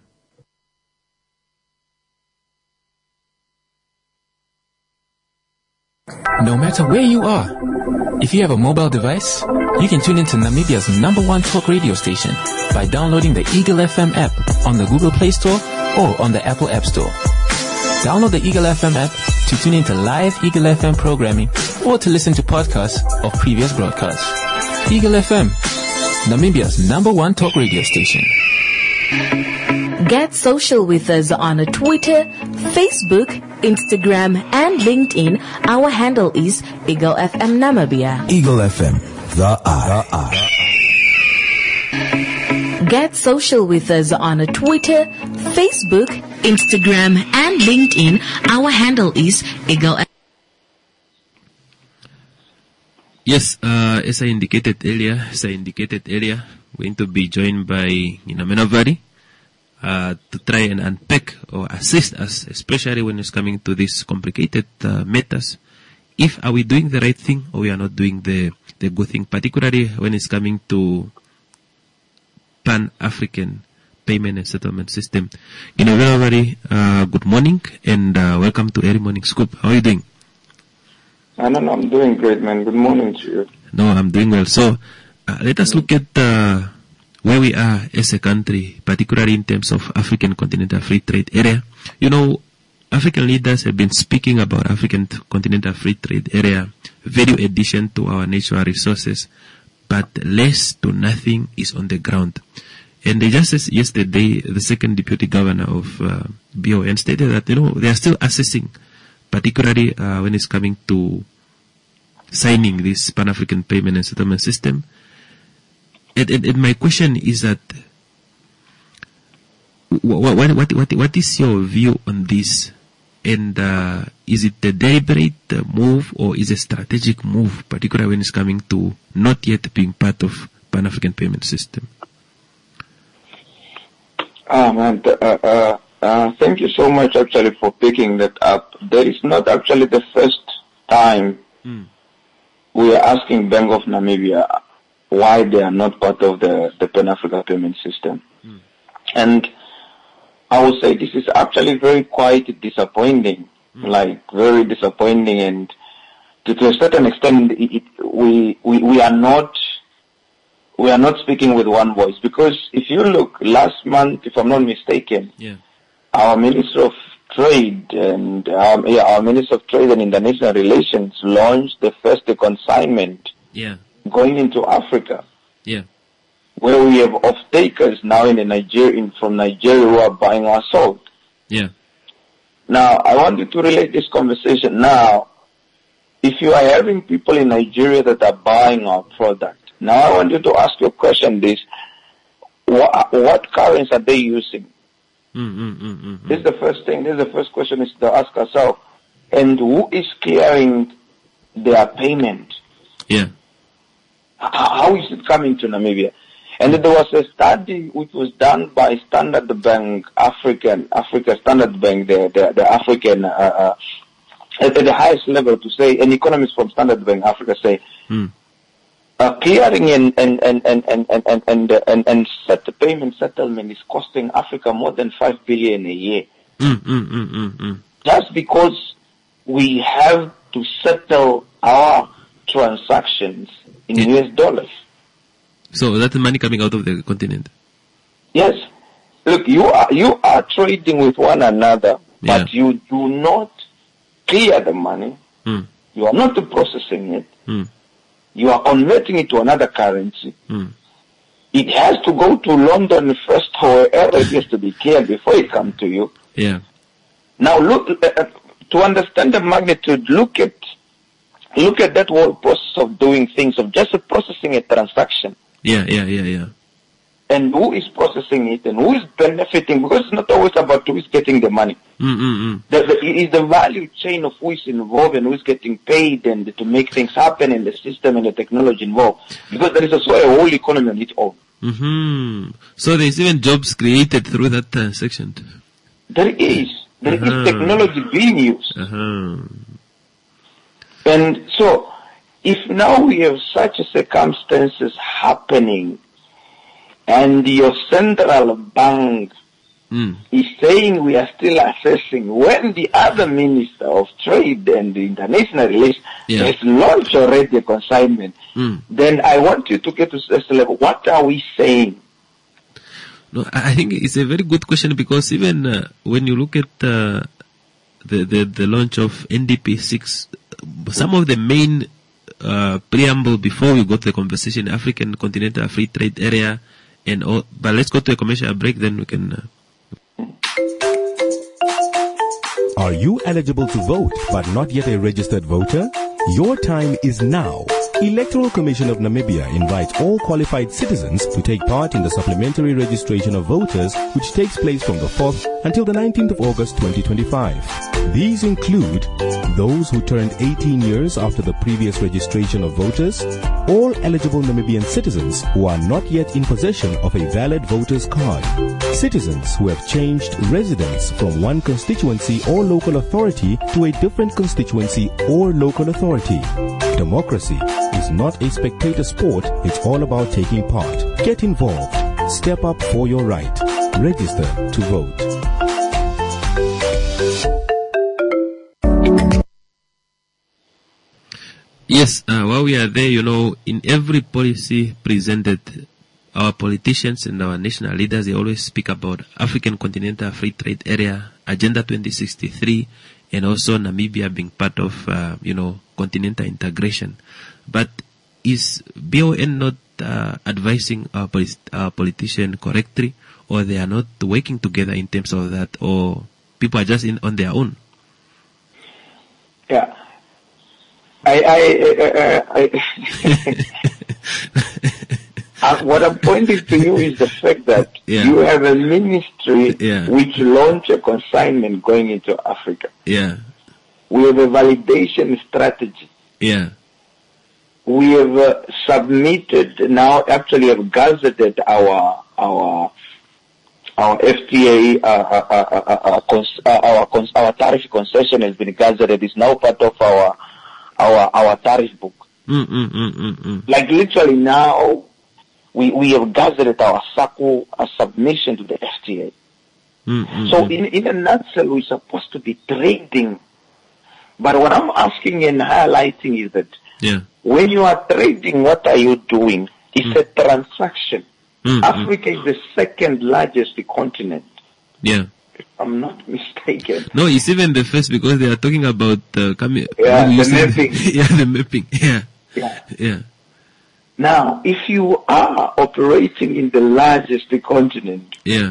No matter where you are, if you have a mobile device, you can tune into Namibia's number one talk radio station by downloading the Eagle F M app on the Google Play Store or on the Apple App Store. Download the Eagle F M app to tune into live Eagle F M programming or to listen to podcasts of previous broadcasts. Eagle F M, Namibia's number one talk radio station. Get social with us on Twitter, Facebook, Instagram, and LinkedIn. Our handle is Eagle F M Namibia. Eagle F M, the eye. Get social with us on Twitter, Facebook, Instagram, and LinkedIn. Our handle is Eagle F M. Yes, uh, as I indicated earlier, as I indicated earlier, we're going to be joined by Ina Minovari. Uh, to try and unpack or assist us, especially when it's coming to these complicated uh, matters. If are we doing the right thing or we are not doing the, the good thing, particularly when it's coming to Pan-African payment and settlement system. You know, very, very uh, good morning and uh, welcome to Early Morning Scoop. How are you doing? I don't know, I'm doing great, man. Good morning to you. No, I'm doing well. So uh, let us look at uh, where we are as a country, particularly in terms of African Continental Free Trade Area. You know, African leaders have been speaking about African Continental Free Trade Area, value addition to our natural resources, but less to nothing is on the ground. And they just as yesterday, the second deputy governor of uh, B O N stated that, you know, they are still assessing, particularly uh, when it's coming to signing this Pan-African payment and settlement system. And, and, and my question is that, what, what, what, what, what is your view on this? And uh, is it a deliberate uh, move or is it a strategic move, particularly when it's coming to not yet being part of Pan-African payment system? Ah, man, uh, uh, uh, thank you so much actually for picking that up. That is not actually the first time mm. we are asking Bank of Namibia why they are not part of the, the Pan-African payment system. Mm. And I would say this is actually very quite disappointing, mm. like very disappointing, and to, to a certain extent it, it, we, we, we are not we are not speaking with one voice, because if you look last month, if I'm not mistaken, yeah. our Minister of Trade and um, yeah, our Minister of Trade and International Relations launched the first consignment yeah. going into Africa, yeah. where we have off-takers now in the Niger- in, from Nigeria who are buying our salt. Yeah. Now, I want you to relate this conversation now. If you are having people in Nigeria that are buying our product, now I want you to ask your question this, what, what currency are they using? Mm, mm, mm, mm, This is the first thing, this is the first question is to ask ourselves. And who is clearing their payment? Yeah. How is it coming to Namibia? And there was a study which was done by Standard Bank, African, Africa Standard Bank, the, the, the African uh, at, at the highest level to say, and economists from Standard Bank Africa say, mm. uh, clearing and and and and and and and and, uh, and, and set payment settlement is costing Africa more than five billion a year. Mm, mm, mm, mm, mm. Just because we have to settle our transactions in yeah. U S dollars. So that's the money coming out of the continent. Yes. Look, you are you are trading with one another, yeah. but you do not clear the money. Mm. You are not processing it. Mm. You are converting it to another currency. Mm. It has to go to London first, or wherever it has to be cleared before it comes to you. Yeah. Now, look uh, to understand the magnitude. Look at look at that whole process of doing things, of just processing a transaction. Yeah, yeah, yeah, yeah. And who is processing it and who is benefiting, because it's not always about who is getting the money. Mm-mm-mm. The, the, it is the value chain of who is involved and who is getting paid and to make things happen in the system and the technology involved. Because there is also a whole economy on its own. Mm-hmm. So there's even jobs created through that transaction. There is. There uh-huh. is technology being used. Uh-huh. And so, if now we have such circumstances happening, and your central bank mm. is saying we are still assessing, when the other Minister of Trade and the International Relations yeah. has launched already a consignment, mm. then I want you to get to this level. What are we saying? No, I think it's a very good question, because even uh, when you look at uh, the, the the launch of N D P six, some of the main uh, preamble before we go to the conversation, African Continental Free Trade Area, and all, but let's go to a commercial break, then we can. Uh... Are you eligible to vote but not yet a registered voter? Your time is now. Electoral Commission of Namibia invites all qualified citizens to take part in the supplementary registration of voters, which takes place from the fourth until the nineteenth of August twenty twenty-five. These include those who turned eighteen years after the previous registration of voters, all eligible Namibian citizens who are not yet in possession of a valid voter's card, citizens who have changed residence from one constituency or local authority to a different constituency or local authority. Democracy is not a spectator sport, it's all about taking part. Get involved. Step up for your right. Register to vote. Yes, uh, while we are there, you know, in every policy presented, our politicians and our national leaders, they always speak about African Continental Free Trade Area, Agenda twenty sixty-three, and also Namibia being part of, uh, you know, continental integration. But is B O N not uh, advising our, polit- our politician correctly, or they are not working together in terms of that, or people are just in on their own? Yeah. I, I, I, I uh, what I'm pointing to you is the fact that yeah. you have a ministry yeah. which launched a consignment going into Africa. Yeah. We have a validation strategy. Yeah. We have uh, submitted, now actually have gazetted our, our, our F T A, uh, uh, uh, uh, uh, cons- uh, our, cons- our tariff concession has been gazetted. It's now part of our, our, our tariff book. Mm, mm, mm, mm, mm. Like literally now, we, we have gazetted our S A C O, a submission to the F T A. Mm, mm, so mm. in, in a nutshell, we're supposed to be trading. But what I'm asking and highlighting is that yeah. when you are trading, what are you doing? It's mm. a transaction. Mm, Africa mm. is the second largest continent. Yeah. If I'm not mistaken. No, it's even the first, because they are talking about uh, coming. Yeah, the mapping. yeah, the mapping. Yeah. Yeah. Yeah. Now, if you are operating in the largest continent, yeah,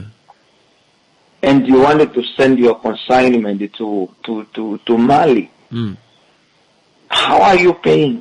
and you wanted to send your consignment to to to, to Mali, mm. how are you paying?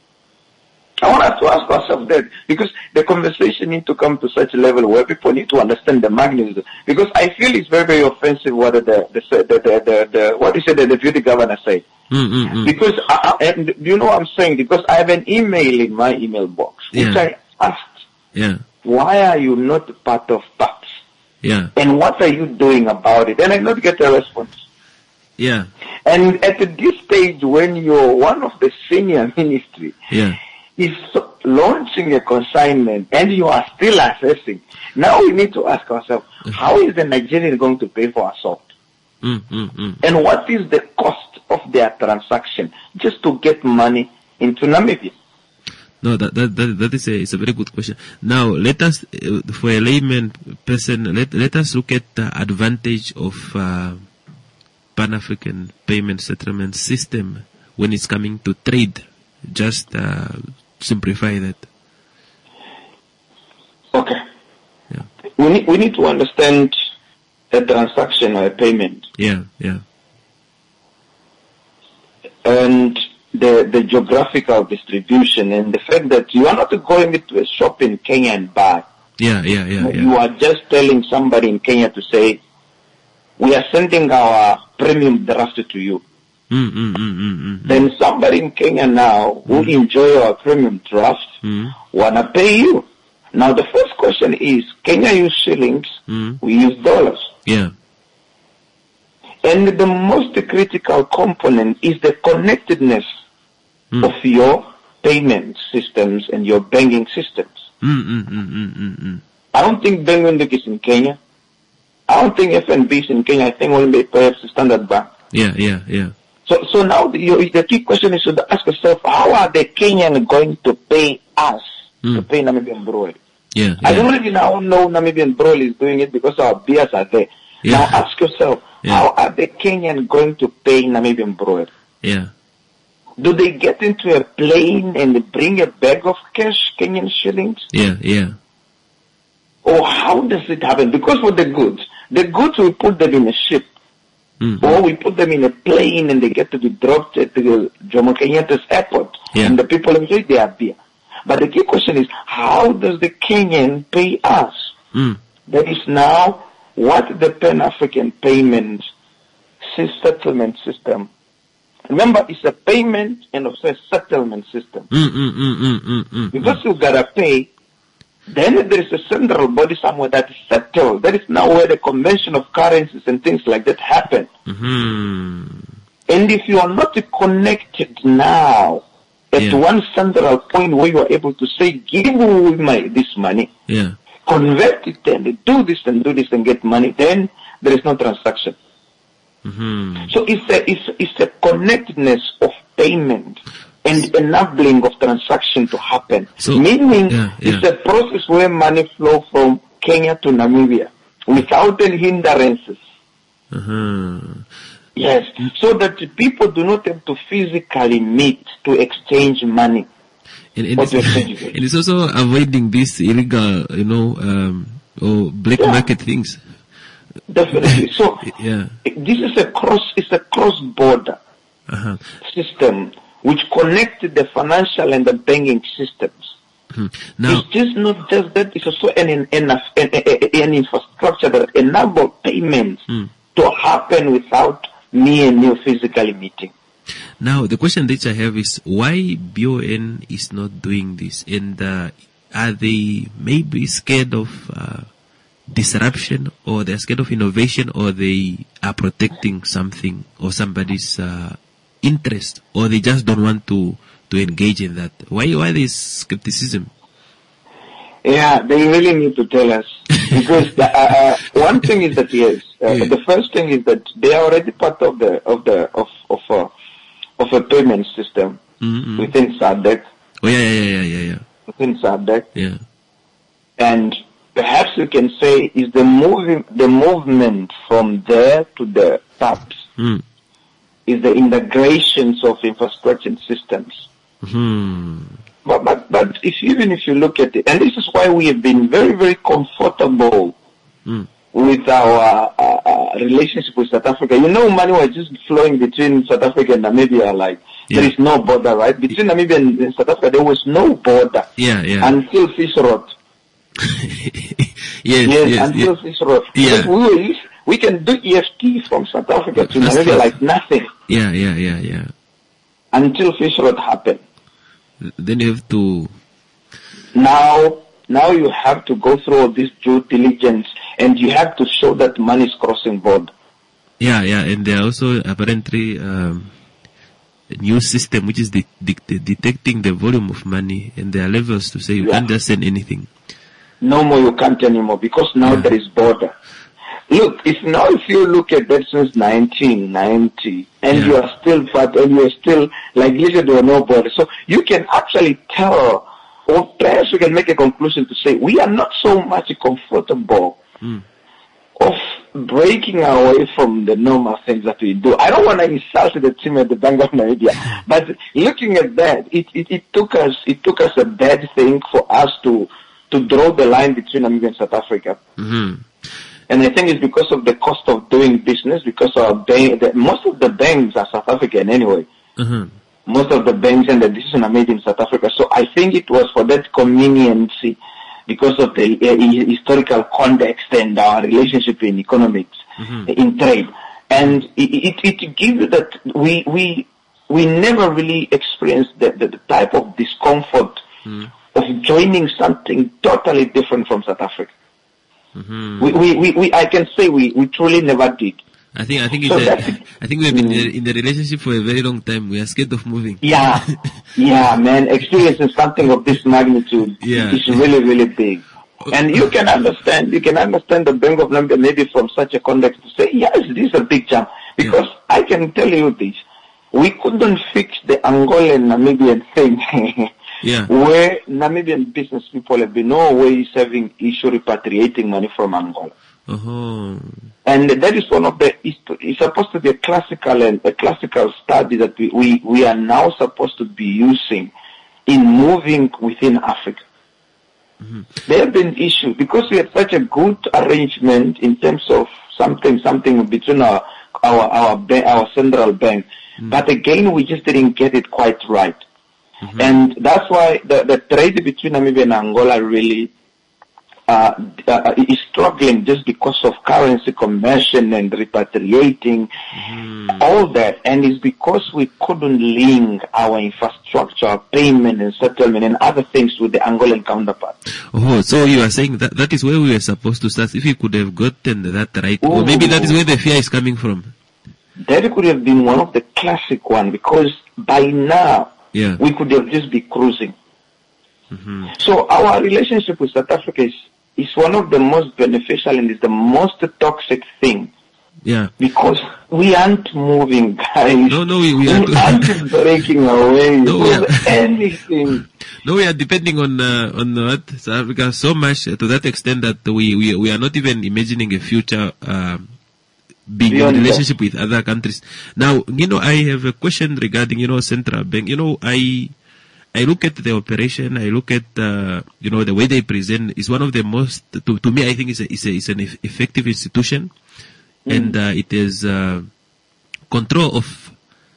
I want us to ask ourselves that, because the conversation needs to come to such a level where people need to understand the magnitude. Because I feel it's very, very offensive what the the the, the, the, the what is it that the deputy governor said. Mm-hmm. Because I, I, and you know what I'm saying? Because I have an email in my email box which yeah. I asked, yeah. why are you not part of P A P S? Yeah. And what are you doing about it? And I not get a response. Yeah. And at this stage, when you're one of the senior ministry, Yeah. is launching a consignment and you are still assessing. Now we need to ask ourselves, how is the Nigerian going to pay for assault? Mm, mm, mm. And what is the cost of their transaction just to get money into Namibia? No, that that that, that is a is a very good question. Now, let us, uh, for a layman person, let let us look at the advantage of uh, Pan-African payment settlement system when it's coming to trade. Just uh, simplify that. Okay. Yeah. We need we need to understand a transaction or a payment. Yeah, yeah. And the the geographical distribution and the fact that you are not going into a shop in Kenya and buy. Yeah, yeah, yeah, yeah. You are just telling somebody in Kenya to say, we are sending our premium draft to you. Mm, mm, mm, mm, mm, Then somebody in Kenya now who enjoy our premium draft mm, wanna pay you. Now the first question is, Kenya use shillings, mm. we use dollars. Yeah. And the most critical component is the connectedness Mm. of your payment systems and your banking systems. Mm, mm, mm, mm, mm, mm. I don't think Bengundik is in Kenya. I don't think F N B is in Kenya. I think only perhaps Standard Bank. Yeah, yeah, yeah. So, so now the, you, the key question is to ask yourself, how are the Kenyan going to pay us Mm. to pay Namibian Brewery? Yeah, I yeah. don't really now know Namibian Brewery is doing it because our beers are there. Yeah. Now ask yourself, Yeah. how are the Kenyan going to pay Namibian Brewery? Yeah. Do they get into a plane and bring a bag of cash, Kenyan shillings? Yeah, yeah. Or how does it happen? Because for the goods, the goods we put them in a ship, Mm. or we put them in a plane and they get to be dropped at the Jomo Kenyatta's airport, Yeah. and the people enjoy their beer. But the key question is, how does the Kenyan pay us? Mm. That is now what the Pan-African payment sys- settlement system. Remember, it's a payment and also a settlement system. Mm, mm, mm, mm, mm, mm. Because you gotta pay, then there is a central body somewhere that is settled. That is now where the convention of currencies and things like that happen. Mm-hmm. And if you are not connected now at Yeah. one central point where you are able to say, give me my, this money, Yeah. convert it and do this and do this and get money, then there is no transaction. Mm-hmm. So it's a, it's, it's a connectedness of payment and enabling of transaction to happen. So- Meaning yeah, it's yeah. a process where money flow from Kenya to Namibia without any hindrances. Uh-huh. Yes, so that the people do not have to physically meet to exchange money. And, and, Or it's, to exchange it. and it's also avoiding this illegal, you know, um, or black Yeah. market things. Definitely. So Yeah. this is a cross, it's a cross-border Uh-huh. system which connects the financial and the banking systems. Hmm. Now, It's just not just that, it's also an, an, an, an, an infrastructure that enables payments Hmm. to happen without me and you physically meeting. now the question that I have is why B O N is not doing this, and uh, are they maybe scared of uh, disruption, or they're scared of innovation, or they are protecting something or somebody's uh, interest, or they just don't want to to engage in that? Why why this skepticism? Yeah, they really need to tell us. Because the, uh, uh, one thing is that yes, uh, Yeah. the first thing is that they are already part of the of the of of a of a payment system Mm-mm. within SADC, Oh yeah yeah yeah yeah yeah within SADC, yeah. and perhaps we can say is the moving the movement from there to the taps Mm. is the integrations of infrastructure systems. Hmm. But, but, but if, even if you look at it, and this is why we have been very, very comfortable Mm. with our uh, uh, relationship with South Africa. You know, money was just flowing between South Africa and Namibia, like, Yeah. there is no border, right? Between Namibia and, and South Africa, there was no border Yeah yeah. until Fish Road. yes Yes, yes until yes. Fish Road. Yeah. Because we, were, we can do E F T from South Africa to That's Namibia right. like nothing Yeah yeah yeah yeah. until Fish Road happened. Then you have to. Now, now you have to go through all this due diligence, and you have to show that money is crossing border. Yeah, yeah, and there are also apparently um, a new system which is de- de- de- detecting the volume of money, and there are levels to say you Yeah. can't just send anything. No more, you can't anymore, because now there is border. Look, if now if you look at that since nineteen ninety, and Yeah. you are still fat, and you are still, like literally there were no border, so you can actually tell, or perhaps we can make a conclusion to say, we are not so much comfortable Mm. of breaking away from the normal things that we do. I don't want to insult the team at the Bank of Namibia, but looking at that, it, it, it took us it took us a bad thing for us to to draw the line between Namibia and South Africa. Mm-hmm. And I think it's because of the cost of doing business, because our bank, the, most of the banks are South African anyway. Mm-hmm. Most of the banks and the decisions are made in South Africa. So I think it was for that conveniency, because of the uh, historical context and our relationship in economics, Mm-hmm. in trade. And it, it, it gives you that we, we, we never really experienced the, the, the type of discomfort Mm. of joining something totally different from South Africa. Mm-hmm. We, we, we, we, I can say we, we truly never did. I think I think So it's that's- a, I think we've been in the, in the relationship for a very long time. We are scared of moving. Yeah, yeah, man, experiencing something of this magnitude Yeah. is really, really big. And you can understand, you can understand the Bank of Namibia maybe from such a context to say, yes, this is a big jump. Because I can tell you this, we couldn't fix the Angolan Namibian thing. Yeah. Where Namibian business people have been always having issue repatriating money from Angola. Uh-huh. And that is one of the, it's, it's supposed to be a classical and a classical study that we, we, we are now supposed to be using in moving within Africa. Mm-hmm. There have been issues because we had such a good arrangement in terms of something, something between our, our, our, ba- our central bank. Mm-hmm. But again, we just didn't get it quite right. Mm-hmm. And that's why the, the trade between Namibia and Angola really uh, uh, is struggling just because of currency conversion and repatriating, Mm-hmm. all that. And it's because we couldn't link our infrastructure, our payment and settlement and other things with the Angolan counterpart. Oh, so you are saying that that is where we were supposed to start. If we could have gotten that right, or maybe that is where the fear is coming from. That could have been one of the classic one, because by now Yeah. we could have just be cruising. Mm-hmm. So our relationship with South Africa is, is one of the most beneficial and is the most toxic thing, Yeah. because we aren't moving, guys. No, no, we, we are. aren't breaking away No, we from are- anything. No, we are depending on uh, on what South Africa so much uh, to that extent that we we, we are not even imagining a future um, being Beyond in that. relationship with other countries. Now, you know, I have a question regarding you know central bank. You know, I I look at the operation. I look at uh, you know the way they present is one of the most to to me. I think it's a, it's, a, it's an eff- effective institution, Mm. and uh, it is uh, control of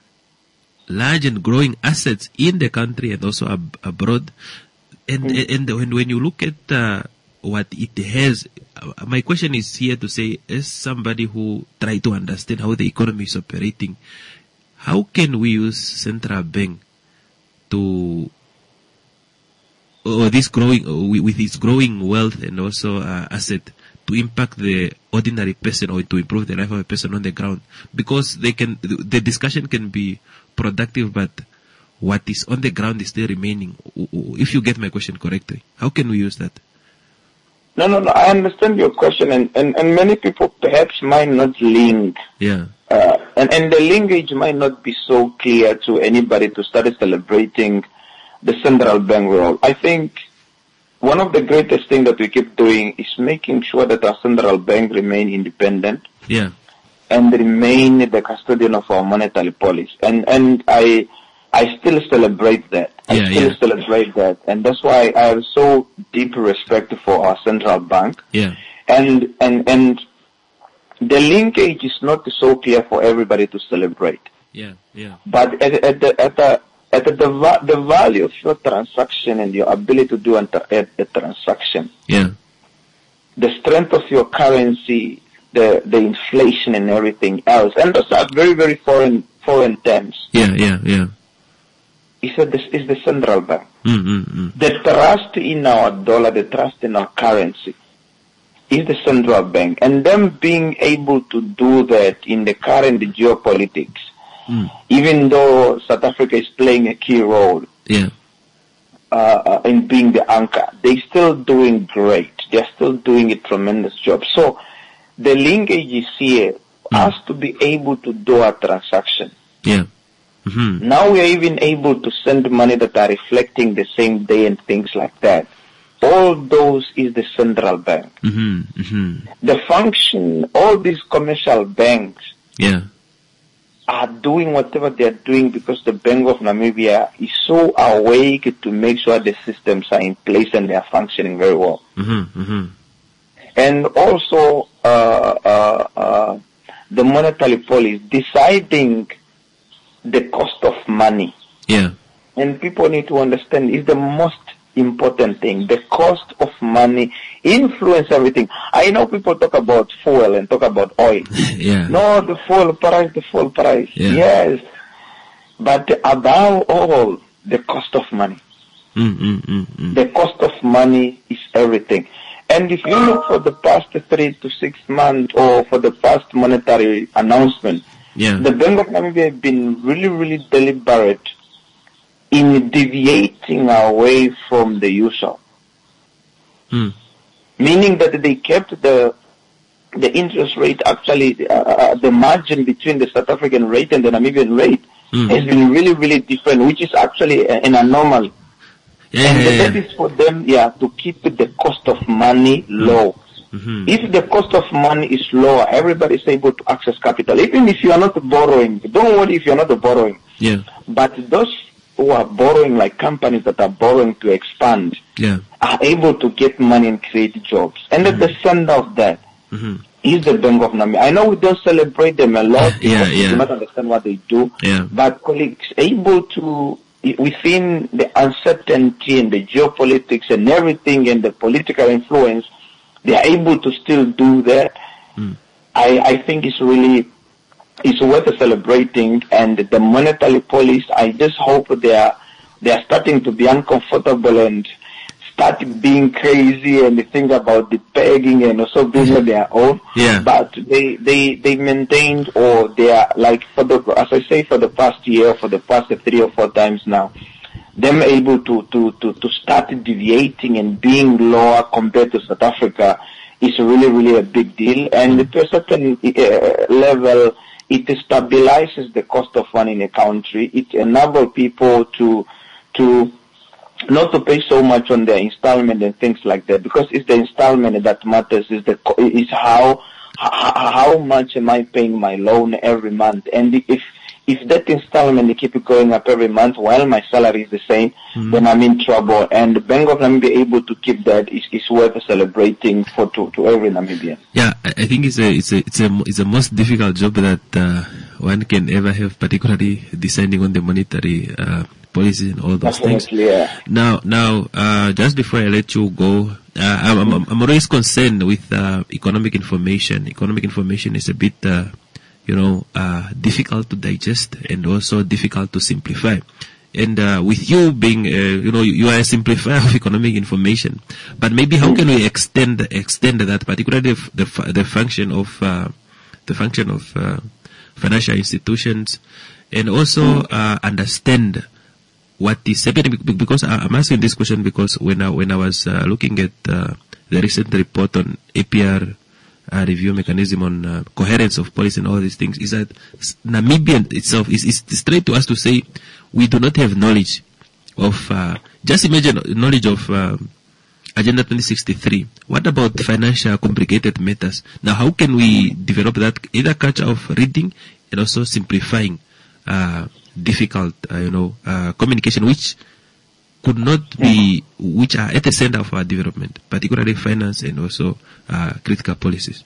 large and growing assets in the country and also ab- abroad. And and when when you look at uh, what it has, uh, my question is here to say, as somebody who try to understand how the economy is operating, how can we use central bank to or this growing uh, with with its growing wealth and also uh, asset to impact the ordinary person or to improve the life of a person on the ground? Because they can, the discussion can be productive, but what is on the ground is still remaining. If you get my question correctly, how can we use that? No, no, no. I understand your question, and, and, and many people perhaps might not link, Yeah. uh, and, and the linkage might not be so clear to anybody to start celebrating the central bank role. I think one of the greatest things that we keep doing is making sure that our central bank remain independent Yeah. and remain the custodian of our monetary policy. And and I I still celebrate that. I Yeah, still yeah. celebrate that. And that's why I have so deep respect for our central bank. Yeah. And and and the linkage is not so clear for everybody to celebrate. Yeah. Yeah. But at, at the at the at the va- the value of your transaction and your ability to do a, a, a transaction, Yeah. the strength of your currency, the the inflation and everything else, and those are very very foreign foreign terms. Yeah. Yeah. Yeah. Is that this is the central bank. Mm, mm, mm. The trust in our dollar, the trust in our currency, is the central bank. And them being able to do that in the current geopolitics, mm. even though South Africa is playing a key role yeah. uh, in being the anchor, they're still doing great. They're still doing a tremendous job. So the linkage is here mm. has to be able to do a transaction. Yeah. Mm-hmm. Now we are even able to send money that are reflecting the same day and things like that. All those is the central bank. Mm-hmm. Mm-hmm. The function, all these commercial banks yeah. are doing whatever they are doing because the Bank of Namibia is so awake to make sure the systems are in place and they are functioning very well. Mm-hmm. Mm-hmm. And also uh, uh, uh, the monetary policy deciding the cost of money. Yeah. And people need to understand is the most important thing. The cost of money influence everything. I know people talk about fuel and talk about oil. yeah. No, the fuel price, the fuel price. Yeah. Yes. But above all, the cost of money. Mm, mm, mm, mm. The cost of money is everything. And if you look for the past three to six months or for the past monetary announcement, yeah. the Bank of Namibia has been really, really deliberate in deviating away from the usual. Mm. Meaning that they kept the the interest rate, actually, uh, the margin between the South African rate and the Namibian rate mm. has been really, really different, which is actually an anomaly. Yeah, and yeah, yeah. that is for them, yeah, to keep the cost of money low. Mm-hmm. If the cost of money is lower, everybody is able to access capital. Even if you are not borrowing, don't worry if you are not borrowing. Yeah. But those who are borrowing, like companies that are borrowing to expand, yeah. are able to get money and create jobs. And mm-hmm. at the center of that mm-hmm. is the Bank of Namibia. I know we don't celebrate them a lot because yeah, we yeah. do not understand what they do. Yeah. But colleagues, able to, within the uncertainty and the geopolitics and everything and the political influence, they are able to still do that. Mm. I, I think it's really, it's worth celebrating. And the monetary policy, I just hope they are, they are starting to be uncomfortable and start being crazy and they think about the pegging and also being on their own. Yeah. But they, they, they maintained, or they are like, for the, as I say, for the past year, for the past three or four times now, them able to, to, to, to start deviating and being lower compared to South Africa is really, really a big deal. And to a certain uh, level, it stabilizes the cost of money in a country. It enables people to, to, not to pay so much on their installment and things like that, because it's the installment that matters. Is the is how how much am I paying my loan every month, and if if that installment they keep it going up every month while my salary is the same, mm-hmm. then I'm in trouble. And the Bank of Namibia able to keep that is, is worth celebrating for to, to every Namibian. Yeah, I think it's a it's a it's a it's a most difficult job that uh, one can ever have, particularly deciding on the monetary uh, policy and all those Definitely, things. Yeah. Now, now, uh, just before I let you go, uh, I'm, I'm, I'm always concerned with uh, economic information. Economic information is a bit, uh, you know, uh, difficult to digest and also difficult to simplify. And uh, with you being, uh, you know, you are a simplifier of economic information, but maybe how can we extend extend that, particularly the the, the function of uh, the function of uh, financial institutions, and also uh, understand what is happening? Because I'm asking this question because when I, when I was uh, looking at uh, the recent report on A P R uh, review mechanism on uh, coherence of policy and all these things, is that Namibia itself is, is straight to us to say we do not have knowledge of, uh, just imagine knowledge of uh, Agenda twenty sixty-three. What about financial complicated matters? Now, how can we develop that either culture of reading and also simplifying uh, difficult, uh, you know, uh, communication, which could not be, which are at the center of our development, particularly finance and also uh, critical policies?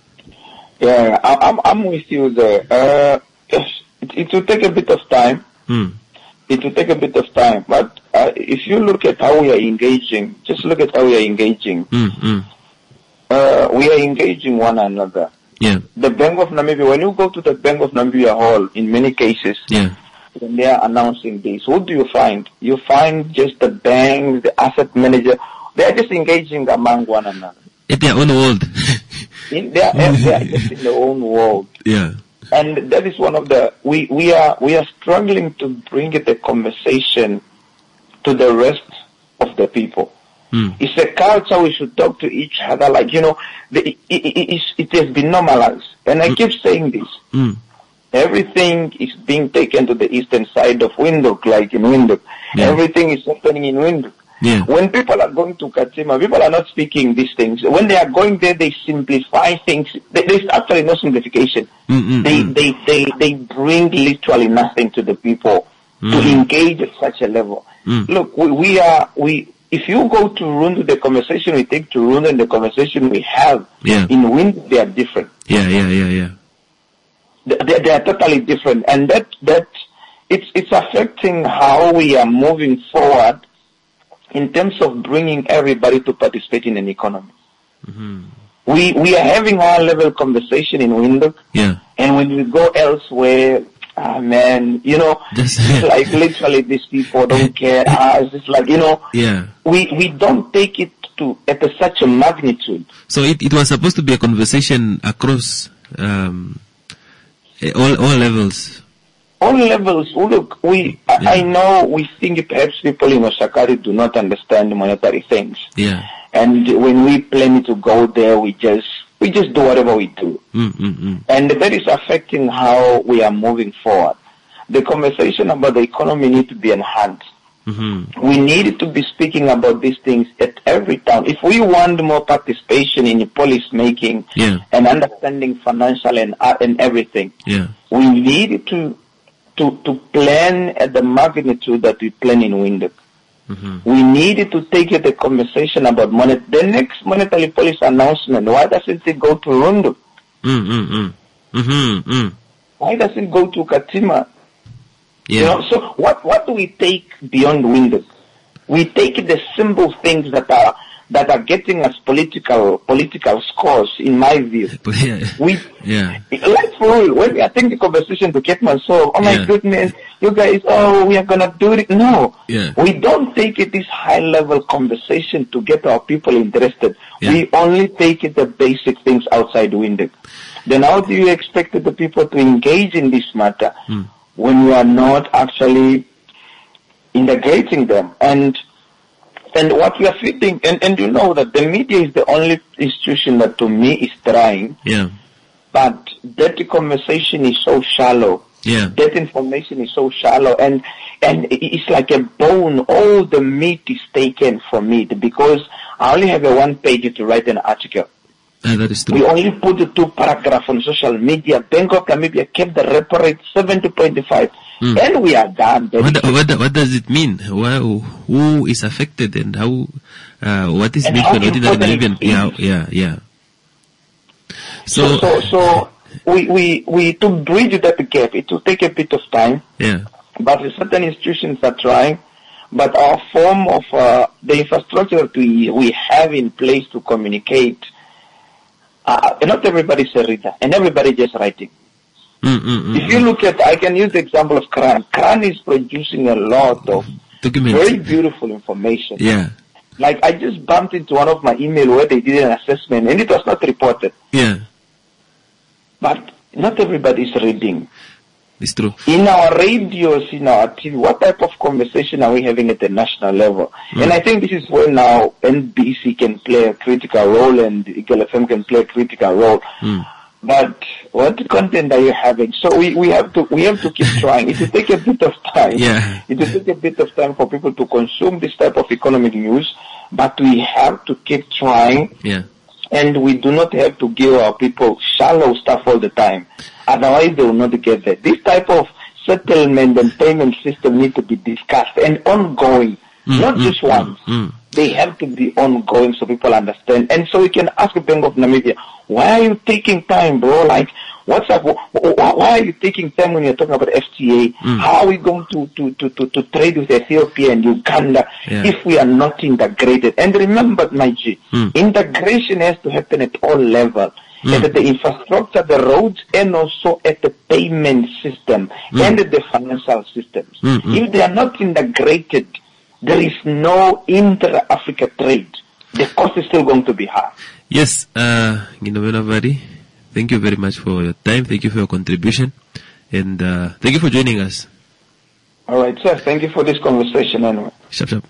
Yeah, I'm I'm with you there. Uh, it, it will take a bit of time. Mm. It will take a bit of time, but uh, if you look at how we are engaging, just look at how we are engaging. Mm, mm. Uh, we are engaging one another. Yeah. The Bank of Namibia, when you go to the Bank of Namibia hall, in many cases, yeah. when they are announcing this, what do you find? You find just the bank, the asset manager, they are just engaging among one another. In their own world. in their, they are just in their own world. Yeah. And that is one of the, we, we are, we are struggling to bring the conversation to the rest of the people. Mm. It's a culture we should talk to each other like, you know, the, it, it, it, it has been normalized. And I mm. keep saying this. Mm. Everything is being taken to the eastern side of Windhoek, like in Windhoek. Yeah. Everything is happening in Windhoek. Yeah. When people are going to Katima, people are not speaking these things. When they are going there, they simplify things. There's actually no simplification. Mm-mm-mm. They, they, they, they bring literally nothing to the people mm. to engage at such a level. Mm. Look, we, we are, we, if you go to Rundu, the conversation we take to Rundu and the conversation we have yeah. in Windhoek, they are different. Yeah, yeah, yeah, yeah. They, they are totally different. And that, that, it's, it's affecting how we are moving forward in terms of bringing everybody to participate in an economy. Mm-hmm. We, we are having high level conversation in Windhoek. Yeah. And when we go elsewhere, ah, man, you know, Just, it's like literally these people don't care. Ah, it's just like, you know, yeah. we, we don't take it to at a, such a magnitude. So it, it was supposed to be a conversation across um, all all levels. All levels. Look, we I, yeah. I know we think perhaps people in Oshakari do not understand monetary things. Yeah. And when we plan to go there, we just we just do whatever we do. Mm-mm-mm. And that is affecting how we are moving forward. The conversation about the economy needs to be enhanced. Mm-hmm. We need to be speaking about these things at every town. If we want more participation in policy making yeah. and understanding financial and uh, and everything, yeah. we need to to to plan at the magnitude that we plan in Windhoek. Mm-hmm. We needed to take the conversation about money. The next monetary policy announcement, why doesn't it go to Rundu? Mm-mm-mm. Mm-hmm. Why doesn't it go to Katima? Yeah. You know, so what, what do we take beyond Windhoek? We take the simple things that are that are getting us political political scores, in my view. Yeah. We yeah. Like for real, when we are taking the conversation to get myself, oh my yeah. goodness, you guys, oh, we are gonna do it. No, yeah. we don't take it this high level conversation to get our people interested. Yeah. We only take it the basic things outside Windhoek. Then how do you expect the people to engage in this matter mm. when you are not actually integrating them? And And what we are feeding, and, and you know that the media is the only institution that to me is trying. Yeah. But that conversation is so shallow. Yeah. That information is so shallow, and and it's like a bone. All the meat is taken from it because I only have a one page to write an article. Uh, that is true. We only put the two paragraphs on social media. Bank of Namibia kept the repo rate seventy point five. Mm. And we are done. What, what, what does it mean? Who, who is affected and how, uh, what is and Bitcoin? What is Namibian? Yeah, yeah, yeah. So, so, so, so we, we, we, to bridge that gap, it will take a bit of time. Yeah. But certain institutions are trying. But our form of, uh, the infrastructure that we, we have in place to communicate, uh, not everybody is a reader and everybody just writing. Mm-mm-mm. If you look at, I can use the example of Kran. Kran is producing a lot of Documents. very beautiful information. Yeah. Like I just bumped into one of my email where they did an assessment and it was not reported. Yeah. But not everybody is reading. It's true. In our radios, in our T V, what type of conversation are we having at the national level? Mm. And I think this is where now N B C can play a critical role and Eagle F M can play a critical role. Mm. But what content are you having? So we, we have to we have to keep trying. It will take a bit of time. Yeah. It will take a bit of time for people to consume this type of economic news, but we have to keep trying. Yeah. And we do not have to give our people shallow stuff all the time. Otherwise they will not get that. This type of settlement and payment system need to be discussed and ongoing. Mm, not mm, just once. Mm, mm. They have to be ongoing so people understand. And so we can ask the Bank of Namibia, why are you taking time, bro? Like, what's up? Why are you taking time when you're talking about F T A? Mm. How are we going to, to, to, to, to trade with Ethiopia and Uganda yeah. if we are not integrated? And remember, my G, mm. integration has to happen at all levels. Mm. At the infrastructure, the roads, and also at the payment system mm. and the financial systems. Mm-hmm. If they are not integrated, there is no inter-Africa trade. the cost is still going to be high. Yes, uh, Nginomena Vadi, thank you very much for your time. Thank you for your contribution. And uh, thank you for joining us. All right, sir. Thank you for this conversation anyway. Shap, shap.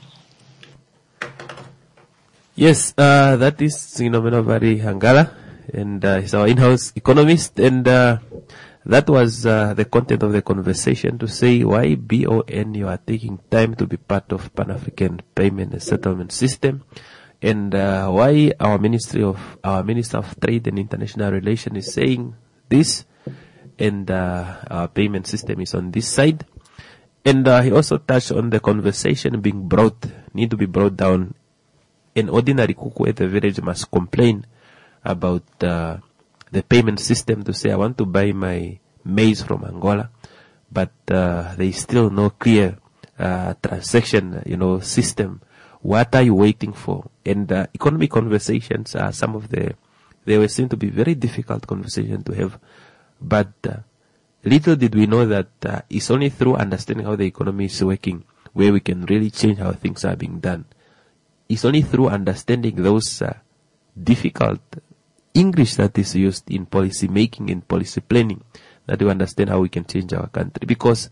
Yes, uh, that is Nginomena Vadi Hangala. And uh, he's our in-house economist. And uh, that was uh, the content of the conversation, to say why B O N you are taking time to be part of Pan-African Payment and Settlement System, and uh, why our Ministry of our Minister of Trade and International Relations is saying this, and uh, our payment system is on this side. And uh, he also touched on the conversation being brought, need to be brought down. An ordinary kuku at the village must complain about uh, the payment system, to say, I want to buy my maize from Angola, but uh, there is still no clear uh, transaction, you know, system. What are you waiting for? And uh, economic conversations are some of the, they were seem to be very difficult conversation to have. But uh, little did we know that uh, it's only through understanding how the economy is working where we can really change how things are being done. It's only through understanding those uh, difficult English that is used in policy making and policy planning that we understand how we can change our country. Because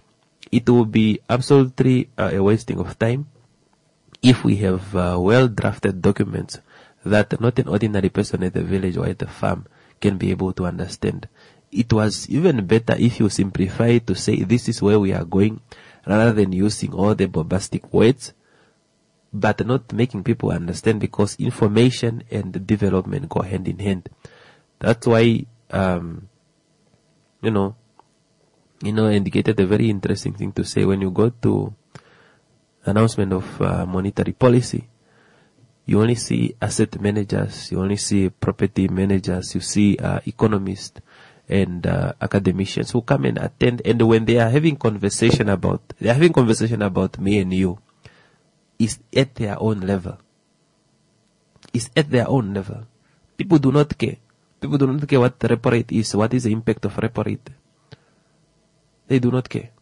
it will be absolutely uh, a wasting of time if we have uh, well-drafted documents that not an ordinary person at the village or at the farm can be able to understand. It was even better if you simplify it to say this is where we are going, rather than using all the bombastic words, but not making people understand, because information and development go hand in hand. That's why, um, you know, you know, indicated a very interesting thing to say when you go to announcement of uh, monetary policy. You only see asset managers, you only see property managers, you see uh, economists and uh, academicians who come and attend. And when they are having conversation about, they are having conversation about me and you, is at their own level. Is at their own level. People do not care. People do not care what the repo rate is, what is the impact of repo rate. They do not care.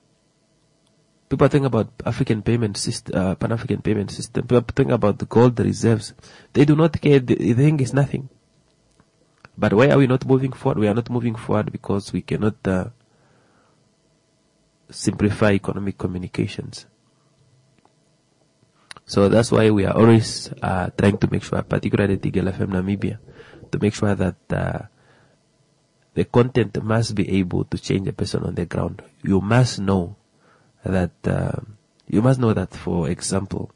People think about African payment system, uh, Pan-African payment system. People think about the gold reserves. They do not care. They, they think it's nothing. But why are we not moving forward? We are not moving forward because we cannot uh, simplify economic communications. So that's why we are always uh, trying to make sure, particularly at Eagle F M Namibia, to make sure that uh, the content must be able to change a person on the ground. You must know that, uh, you must know that, for example,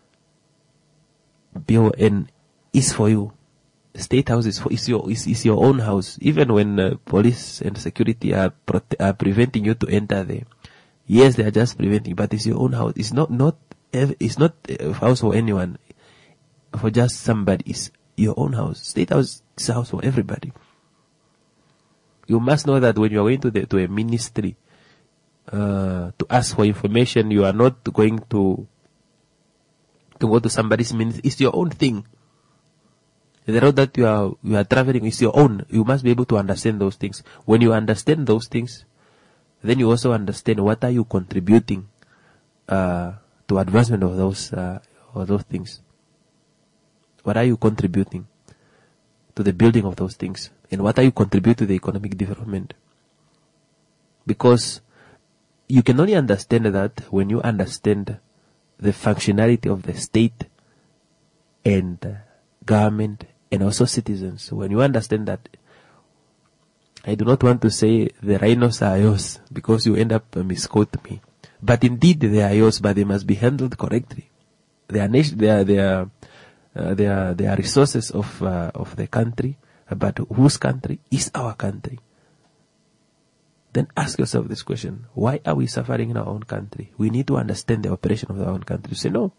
B O N is for you. State house is for, is your, is, is your own house. Even when uh, police and security are, prote- are preventing you to enter there. Yes, they are just preventing, but it's your own house. It's not, not, it's not a house for anyone, for just somebody. It's your own house. State house is a house for everybody. You must know that when you are going to the, to a ministry uh, to ask for information, you are not going to to go to somebody's ministry. It's your own thing. The road that you are you are traveling is your own. You must be able to understand those things. When you understand those things, then you also understand what are you contributing uh, to advancement of those uh, of those things. What are you contributing to the building of those things, and what are you contributing to the economic development? Because you can only understand that when you understand the functionality of the state and uh, government and also citizens. When you understand that, I do not want to say the rhinos are yours, because you end up uh, misquote me. But indeed they are yours, but they must be handled correctly. They are nation, they are, they are, uh, they are, they are resources of, uh, of the country, but whose country is our country? Then ask yourself this question: why are we suffering in our own country? We need to understand the operation of our own country. You say, no.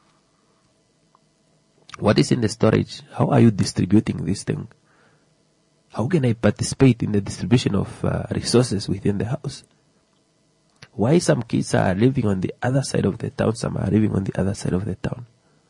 What is in the storage? How are you distributing this thing? How can I participate in the distribution of uh, resources within the house? Why some kids are living on the other side of the town, some are living on the other side of the town?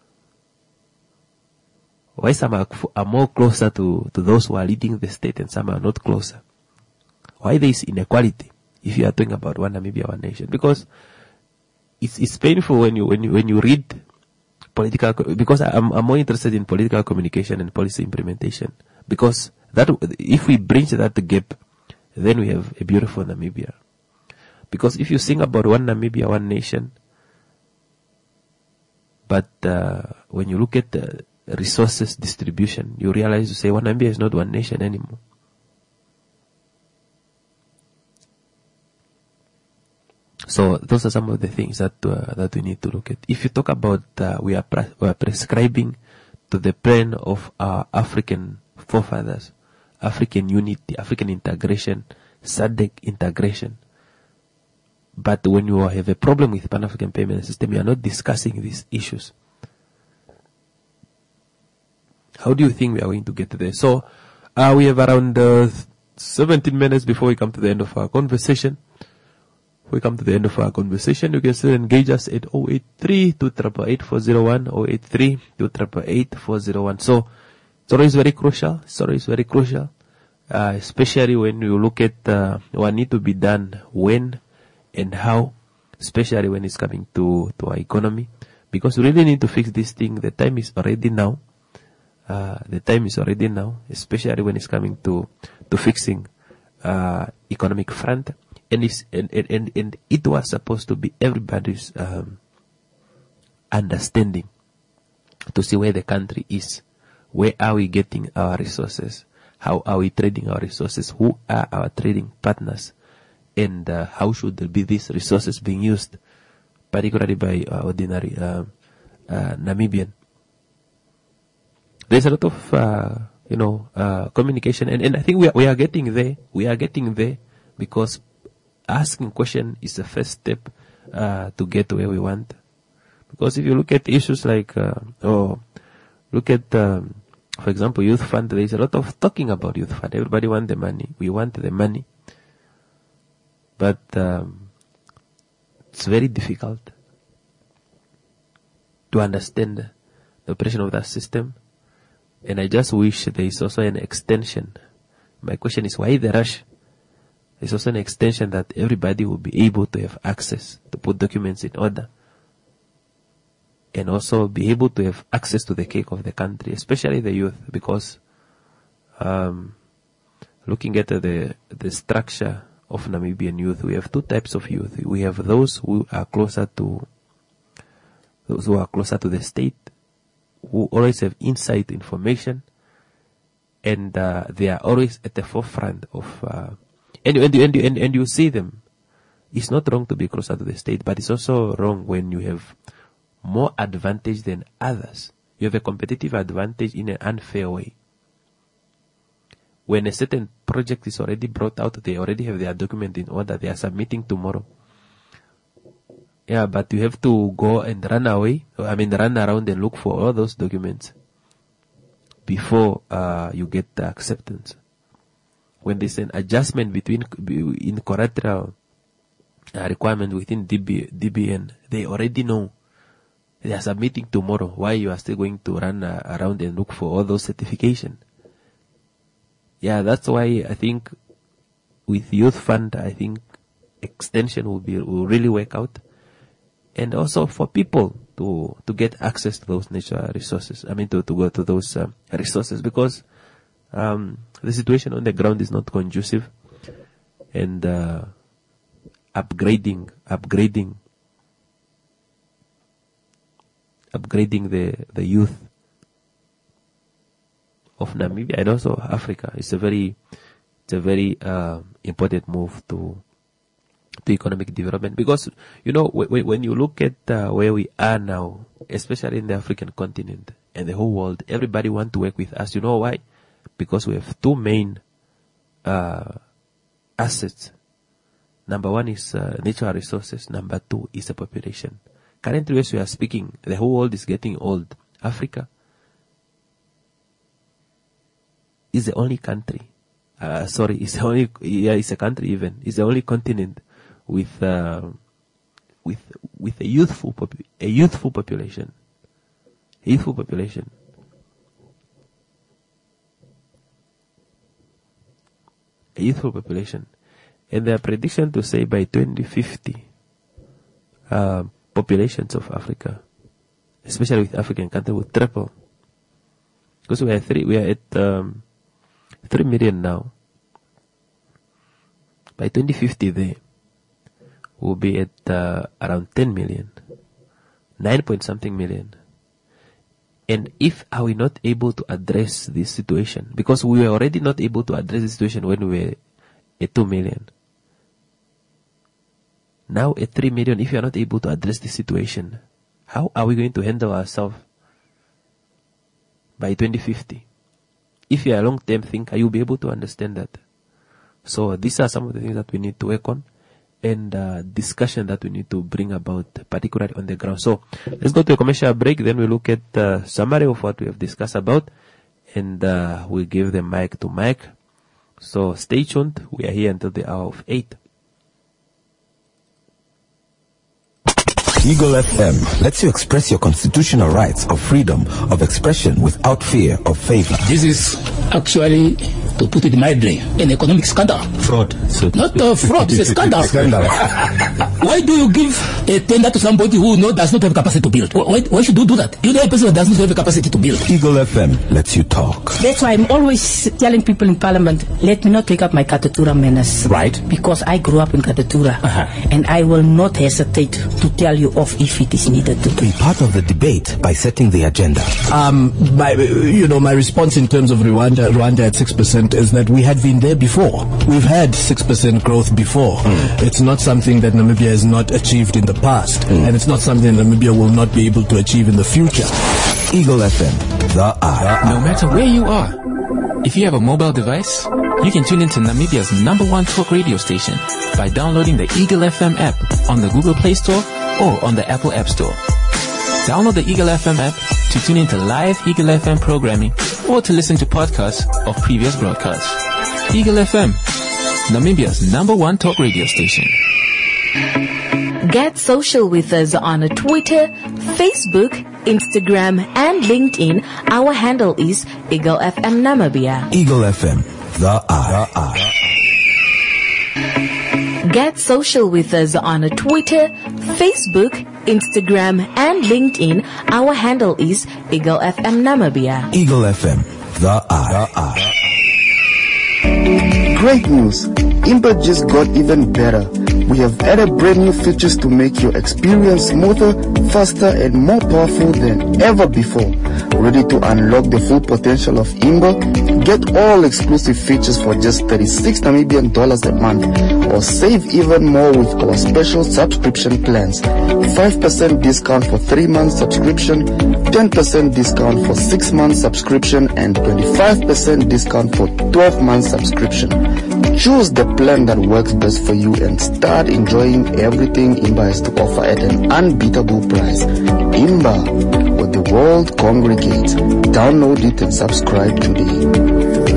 Why some are, are more closer to, to those who are leading the state and some are not closer? Why there is inequality if you are talking about one Namibia, one nation? Because it's, it's painful when you, when you, when you read political, because I'm, I'm more interested in political communication and policy implementation. Because that, if we bridge that gap, then we have a beautiful Namibia. Because if you sing about one Namibia, one nation, but uh, when you look at the resources distribution, you realize you say one Namibia is not one nation anymore. So those are some of the things that uh, that we need to look at. If you talk about uh, we are pre- we are prescribing to the plan of our African forefathers, African unity, African integration, S A D C integration. But when you have a problem with Pan-African payment system, you are not discussing these issues. How do you think we are going to get there? So uh, we have around uh, seventeen minutes before we come to the end of our conversation. We come to the end of our conversation. You can still engage us at zero eight three, two eight eight, four zero one, zero eight three, two eight eight, four zero one. So it's always very crucial. It's always very crucial, uh, especially when you look at uh, what need to be done when and how, especially when it's coming to, to our economy. Because we really need to fix this thing. The time is already now. Uh, the time is already now, especially when it's coming to, to fixing uh, economic front. And, it's, and, and, and it was supposed to be everybody's um, understanding to see where the country is. Where are we getting our resources? How are we trading our resources? Who are our trading partners? And uh, how should be these resources being used, particularly by uh, ordinary uh, uh, Namibian? There's a lot of, uh, you know, uh, communication, and, and I think we are, we are getting there. We are getting there because asking question is the first step uh, to get where we want. Because if you look at issues like, uh, or look at, um, for example, youth fund, there is a lot of talking about youth fund. Everybody wants the money. We want the money. But um, it's very difficult to understand the operation of that system. And I just wish there is also an extension. My question is, why the rush? There's also an extension that everybody will be able to have access to put documents in order. And also be able to have access to the cake of the country, especially the youth, because um, looking at the the structure of Namibian youth, we have two types of youth. We have those who are closer to those who are closer to the state, who always have inside information, and uh, they are always at the forefront of. Uh, and, and, and, and, and you see them. It's not wrong to be closer to the state, but it's also wrong when you have more advantage than others. You have a competitive advantage in an unfair way. When a certain project is already brought out, they already have their document in order, they are submitting tomorrow. Yeah, but you have to go and run away, I mean run around and look for all those documents before uh, you get the acceptance. When there's an adjustment between in collateral uh, requirement within D B, D B N, they already know they are submitting tomorrow. Why you are still going to run uh, around and look for all those certifications? Yeah, that's why I think with youth fund, I think extension will be will really work out, and also for people to to get access to those natural resources. I mean, to to go to those uh, resources, because um, the situation on the ground is not conducive, and uh, upgrading, upgrading, upgrading the the youth of Namibia and also Africa. It's a very, it's a very uh, important move to to economic development, because you know w- when you look at uh, where we are now, especially in the African continent and the whole world, everybody want to work with us. You know why? Because we have two main uh, assets. Number one is uh, natural resources. Number two is the population. Currently, as we are speaking, the whole world is getting old. Africa is the only country, uh, sorry, it's the only, yeah, it's a country even, it's the only continent with, uh, with, with a youthful, popu- a youthful population, a youthful population. A youthful population. And there are predictions to say by twenty fifty, uh, populations of Africa, especially with African countries, will triple. Because we are three, we are at um, three million now. By twenty fifty, there we'll be at uh, around ten million, nine point something million. And if are we not able to address this situation, because we were already not able to address the situation when we were at two million. Now at three million, if you are not able to address the situation, how are we going to handle ourselves by twenty fifty? If you are a long-term thinker, you'll be able to understand that. So these are some of the things that we need to work on, and uh, discussion that we need to bring about, particularly on the ground. So let's go to a commercial break, then we look at the uh, summary of what we have discussed about, and uh, we'll give the mic to Mike. So stay tuned. We are here until the hour of eight. Eagle F M lets you express your constitutional rights of freedom of expression without fear of favor. This is actually, to put it mildly, an economic scandal. Fraud. So Not a fraud, it's a scandal. Scandal. Why do you give a tender to somebody who no, does not have capacity to build? Why, why should you do that? You know a person who does not have the capacity to build. Eagle F M lets you talk. That's why I'm always telling people in Parliament, let me not take up my Katatura manners. Right. Because I grew up in Katatura. Uh-huh. And I will not hesitate to tell you off if it is needed to. Be part of the debate by setting the agenda. Um, my, you know, my response in terms of Rwanda, Rwanda at six percent is that we had been there before. We've had six percent growth before. Mm. It's not something that Namibia has not achieved in the past. Mm. And it's not something Namibia will not be able to achieve in the future. Eagle F M, the eye. No matter where you are, if you have a mobile device, you can tune into Namibia's number one talk radio station by downloading the Eagle F M app on the Google Play Store or on the Apple App Store. Download the Eagle F M app to tune into live Eagle F M programming or to listen to podcasts of previous broadcasts. Eagle F M, Namibia's number one talk radio station. Get social with us on Twitter, Facebook, Instagram, and LinkedIn. Our handle is Eagle F M Namibia. Eagle F M, the eye. The eye. Get social with us on Twitter, Facebook, Instagram, and LinkedIn. Our handle is Eagle F M Namibia. Eagle F M, the eye. The eye. Great news! Impa just got even better. We have added brand new features to make your experience smoother, faster, and more powerful than ever before. Ready to unlock the full potential of Imba? Get all exclusive features for just thirty-six Namibian dollars a month, or save even more with our special subscription plans. five percent discount for three months subscription, ten percent discount for six months subscription, and twenty-five percent discount for twelve months subscription. Choose the plan that works best for you and start enjoying everything Imba has to offer at an unbeatable price. Imba, where the world congregates. Download it and subscribe today.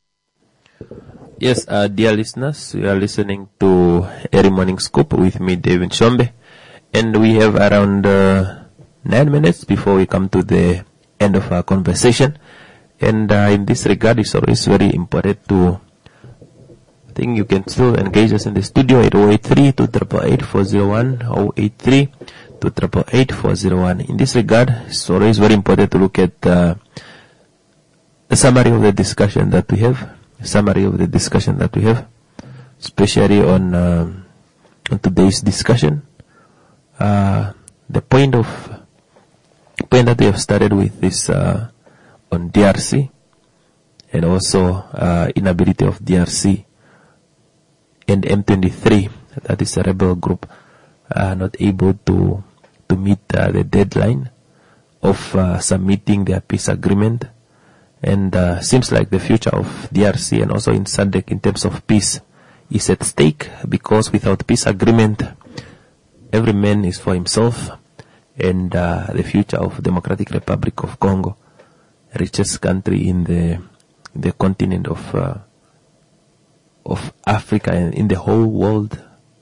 Yes, uh, dear listeners, you are listening to Early Morning Scoop with me, David Shombe, and we have around uh, nine minutes before we come to the end of our conversation. And uh, in this regard, it's always very important to I think you can still engage us in the studio at zero eight three, two eight eight, four zero one, zero eight three, two eight eight, four zero one. In this regard, it's always very important to look at uh, the summary of the discussion that we have, summary of the discussion that we have, especially on, um, on today's discussion. Uh, the point of point that we have started with is uh, on D R C, and also uh, inability of D R C and M twenty-three, that is a rebel group, uh, not able to to meet uh, the deadline of uh, submitting their peace agreement. And uh, seems like the future of D R C and also in S A D C in terms of peace is at stake, because without peace agreement, every man is for himself, and uh, the future of Democratic Republic of Congo, richest country in the in the continent of uh, of Africa and in the whole world,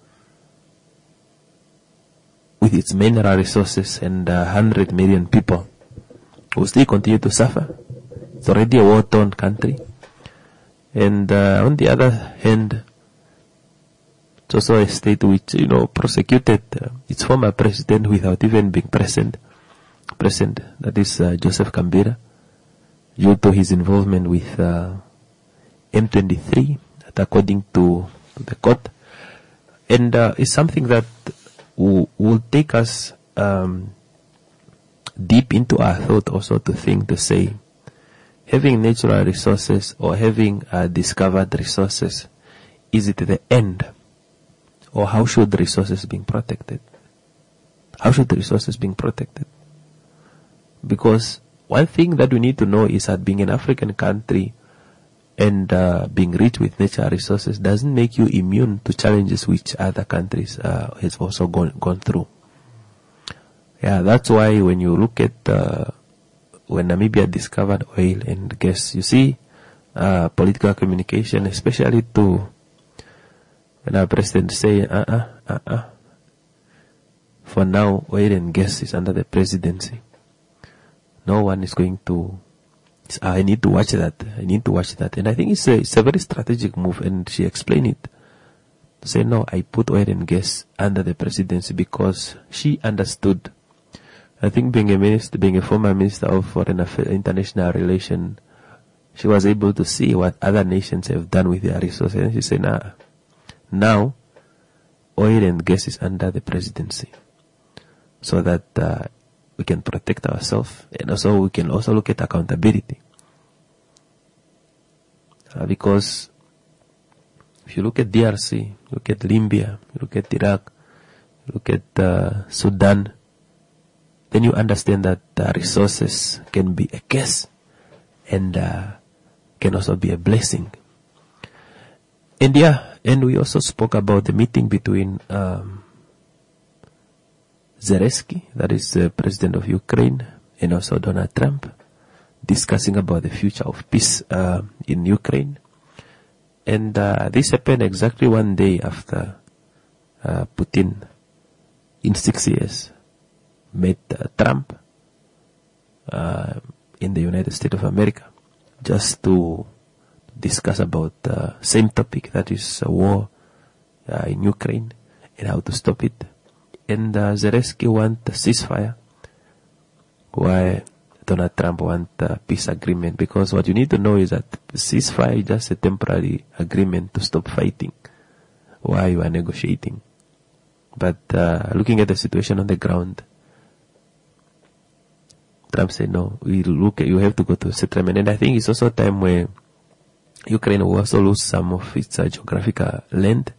with its mineral resources and uh, one hundred million people, will still continue to suffer. It's already a war-torn country. And uh, on the other hand, it's also a state which, you know, prosecuted uh, its former president without even being present, president, that is uh, Joseph Kambira, due to his involvement with uh, M twenty-three, that according to, to the court. And uh, it's something that will, will take us um, deep into our thought also to think, to say, having natural resources or having uh, discovered resources, is it the end? Or how should the resources be protected? How should the resources be protected? Because one thing that we need to know is that being an African country and uh, being rich with natural resources doesn't make you immune to challenges which other countries uh, has also gone, gone through. Yeah, that's why when you look at uh, when Namibia discovered oil and gas, you see uh, political communication, especially to when our president say, uh-uh, uh-uh, for now oil and gas is under the presidency. No one is going to, I need to watch that, I need to watch that. And I think it's a, it's a very strategic move, and she explained it. To say, no, I put oil and gas under the presidency because she understood. I think being a minister, being a former minister of foreign affairs, international relations, she was able to see what other nations have done with their resources. And she said, nah, now oil and gas is under the presidency, so that uh, we can protect ourselves, and also we can also look at accountability. Uh, because if you look at D R C, look at Libya, look at Iraq, look at uh, Sudan, then you understand that uh, resources can be a curse and uh, can also be a blessing. And yeah, and we also spoke about the meeting between um, Zelensky, that is the president of Ukraine, and also Donald Trump, discussing about the future of peace uh, in Ukraine. And uh, this happened exactly one day after uh, Putin, in six years, met uh, Trump uh, in the United States of America, just to discuss about the uh, same topic, that is uh, war uh, in Ukraine and how to stop it. And uh, Zelensky want a ceasefire, while Donald Trump want a peace agreement. Because what you need to know is that ceasefire is just a temporary agreement to stop fighting while you are negotiating. But uh, looking at the situation on the ground, Trump said, no, we look at, you have to go to a settlement. And I think it's also a time where Ukraine will also lose some of its uh, geographical land.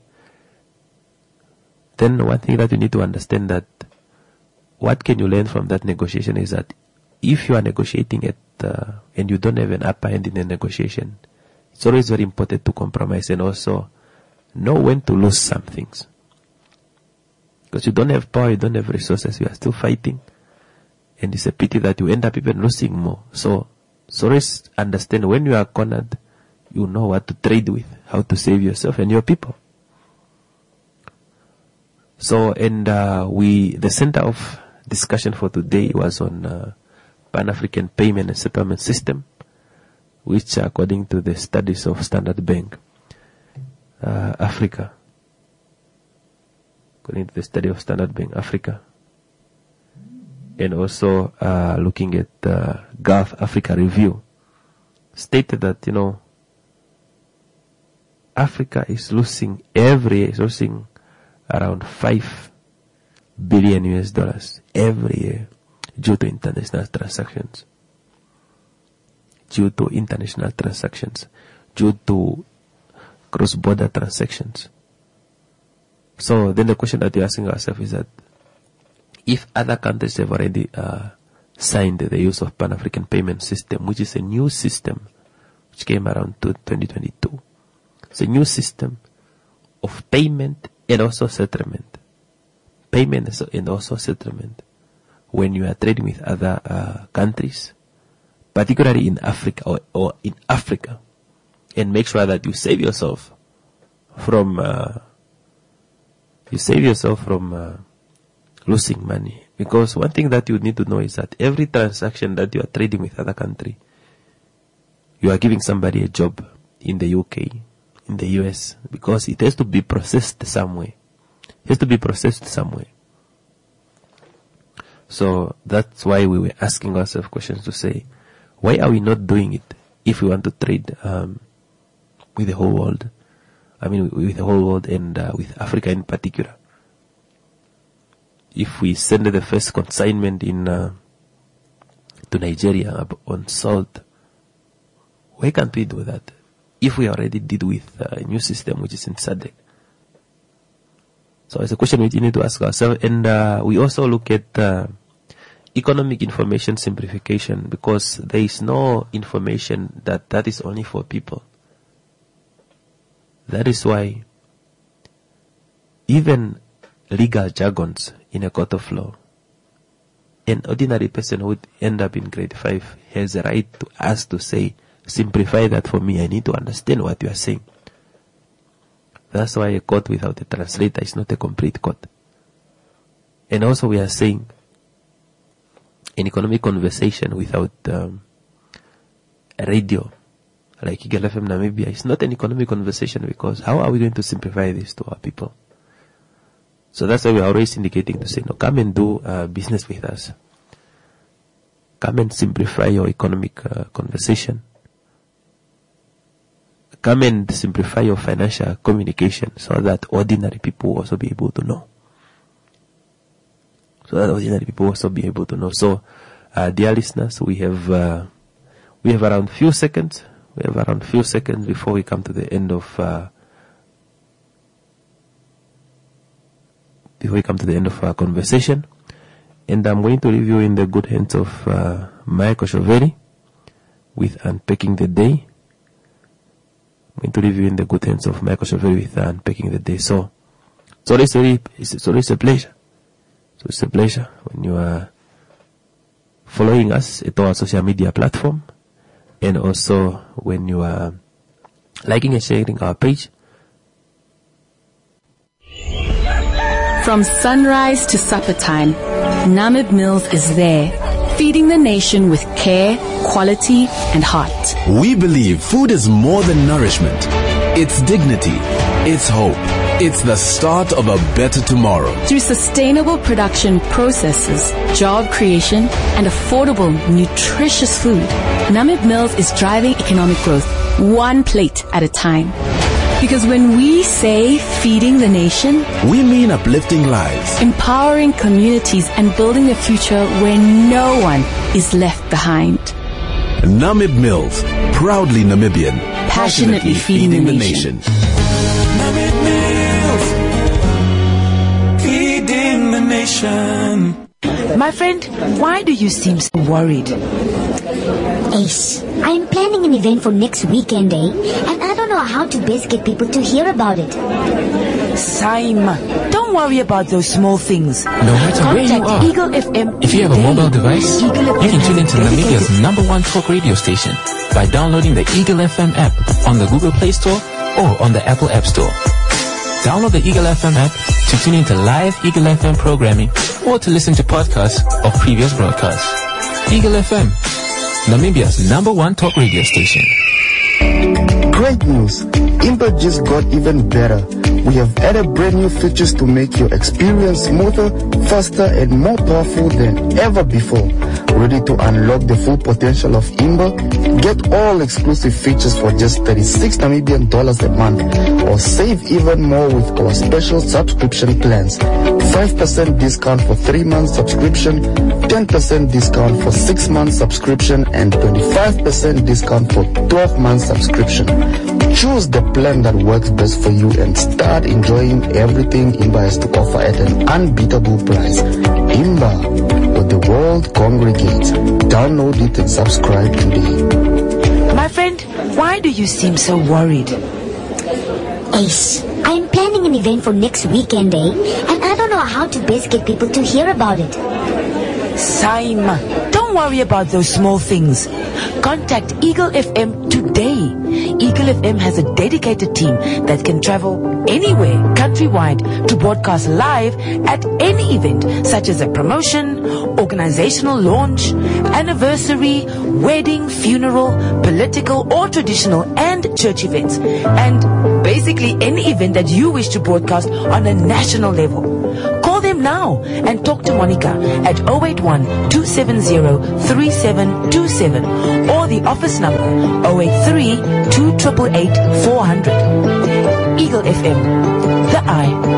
Then one thing that you need to understand, that what can you learn from that negotiation is that if you are negotiating it uh, and you don't have an upper hand in the negotiation, it's always very important to compromise and also know when to lose some things. Because you don't have power, you don't have resources, you are still fighting. And it's a pity that you end up even losing more. So, so always understand when you are cornered, you know what to trade with, how to save yourself and your people. So, and uh, we, the center of discussion for today was on uh, Pan-African Payment and Settlement System, which according to the studies of Standard Bank, uh, Africa, according to the study of Standard Bank, Africa, and also uh, looking at uh, Gulf Africa Review, stated that, you know, Africa is losing every year, is losing around five billion U S dollars every year due to international transactions. Due to international transactions. Due to cross-border transactions. So then the question that we're asking ourselves is that if other countries have already uh, signed the use of Pan-African Payment System, which is a new system which came around to twenty twenty-two, it's a new system of payment and also settlement. Payment and also settlement. When you are trading with other uh, countries, particularly in Africa or, or in Africa, and make sure that you save yourself from uh, you save yourself from uh, losing money. Because one thing that you need to know is that every transaction that you are trading with other country, you are giving somebody a job in the U K, in the U S, because it has to be processed somewhere. It has to be processed somewhere. So that's why we were asking ourselves questions to say, why are we not doing it if we want to trade um, with the whole world? I mean, with the whole world and uh, with Africa in particular. If we send the first consignment in uh, to Nigeria on salt, why can't we do that? If we already did with uh, a new system which is in S A D C. So it's a question which we need to ask ourselves. And uh, we also look at uh, economic information simplification, because there is no information that that is only for people. That is why even legal jargons in a court of law, an ordinary person who would end up in grade five has a right to ask to say, simplify that for me, I need to understand what you are saying. That's why a court without a translator is not a complete court. And also we are saying, an economic conversation without um, a radio, like Eagle F M Namibia, is not an economic conversation, because how are we going to simplify this to our people? So that's why we are always indicating to say, no, come and do uh, business with us. Come and simplify your economic uh, conversation. Come and simplify your financial communication so that ordinary people will also be able to know. So that ordinary people will also be able to know. So, uh, dear listeners, we have uh, we have around few seconds. We have around few seconds before we come to the end of uh, before we come to the end of our conversation. And I'm going to leave you in the good hands of uh, Michael Shoveri with Unpacking the Day. I'm going to leave you in the good hands of Michael Shoveri with uh, Unpacking the Day. So, it's always, really, it's always a pleasure. So it's a pleasure when you are following us at our social media platform, and also when you are liking and sharing our page. From sunrise to supper time, Namib Mills is there, feeding the nation with care, quality, and heart. We believe food is more than nourishment. It's dignity. It's hope. It's the start of a better tomorrow. Through sustainable production processes, job creation, and affordable, nutritious food, Namib Mills is driving economic growth one plate at a time. Because when we say feeding the nation, we mean uplifting lives, empowering communities, and building a future where no one is left behind. Namib Mills, proudly Namibian, passionately, passionately feeding, feeding the, the nation. nation. Namib Mills, feeding the nation. My friend, why do you seem so worried? Ace, I'm planning an event for next weekend, eh? And I don't know how to best get people to hear about it. Saim, don't worry about those small things. No matter Contact where you are, Eagle F M if you have a mobile device, you can tune into Namibia's number one talk radio station by downloading the Eagle F M app on the Google Play Store or on the Apple App Store. Download the Eagle F M app to tune into live Eagle F M programming or to listen to podcasts of previous broadcasts. Eagle F M, Namibia's number one talk radio station. Great news! Impa just got even better. We have added brand new features to make your experience smoother, faster, and more powerful than ever before. Ready to unlock the full potential of Imba? Get all exclusive features for just thirty-six Namibian dollars a month, or save even more with our special subscription plans. five percent discount for three months subscription, ten percent discount for six months subscription, and twenty-five percent discount for twelve months subscription. Choose the plan that works best for you and start enjoying everything Imba has to offer at an unbeatable price. Imba, where the world congregates. Download it and subscribe today. My friend, why do you seem so worried? Ace, I'm planning an event for next weekend, eh? And I don't know how to best get people to hear about it. Saim, don't worry about those small things. Contact Eagle F M today. Eagle F M has a dedicated team that can travel anywhere countrywide to broadcast live at any event, such as a promotion, organizational launch, anniversary, wedding, funeral, political or traditional, and church events, and basically any event that you wish to broadcast on a national level. Call them now and talk to Monica at zero eight one, two seven zero, three seven two seven or the office number zero eight three, two eight eight, four zero zero. Eagle F M, the eye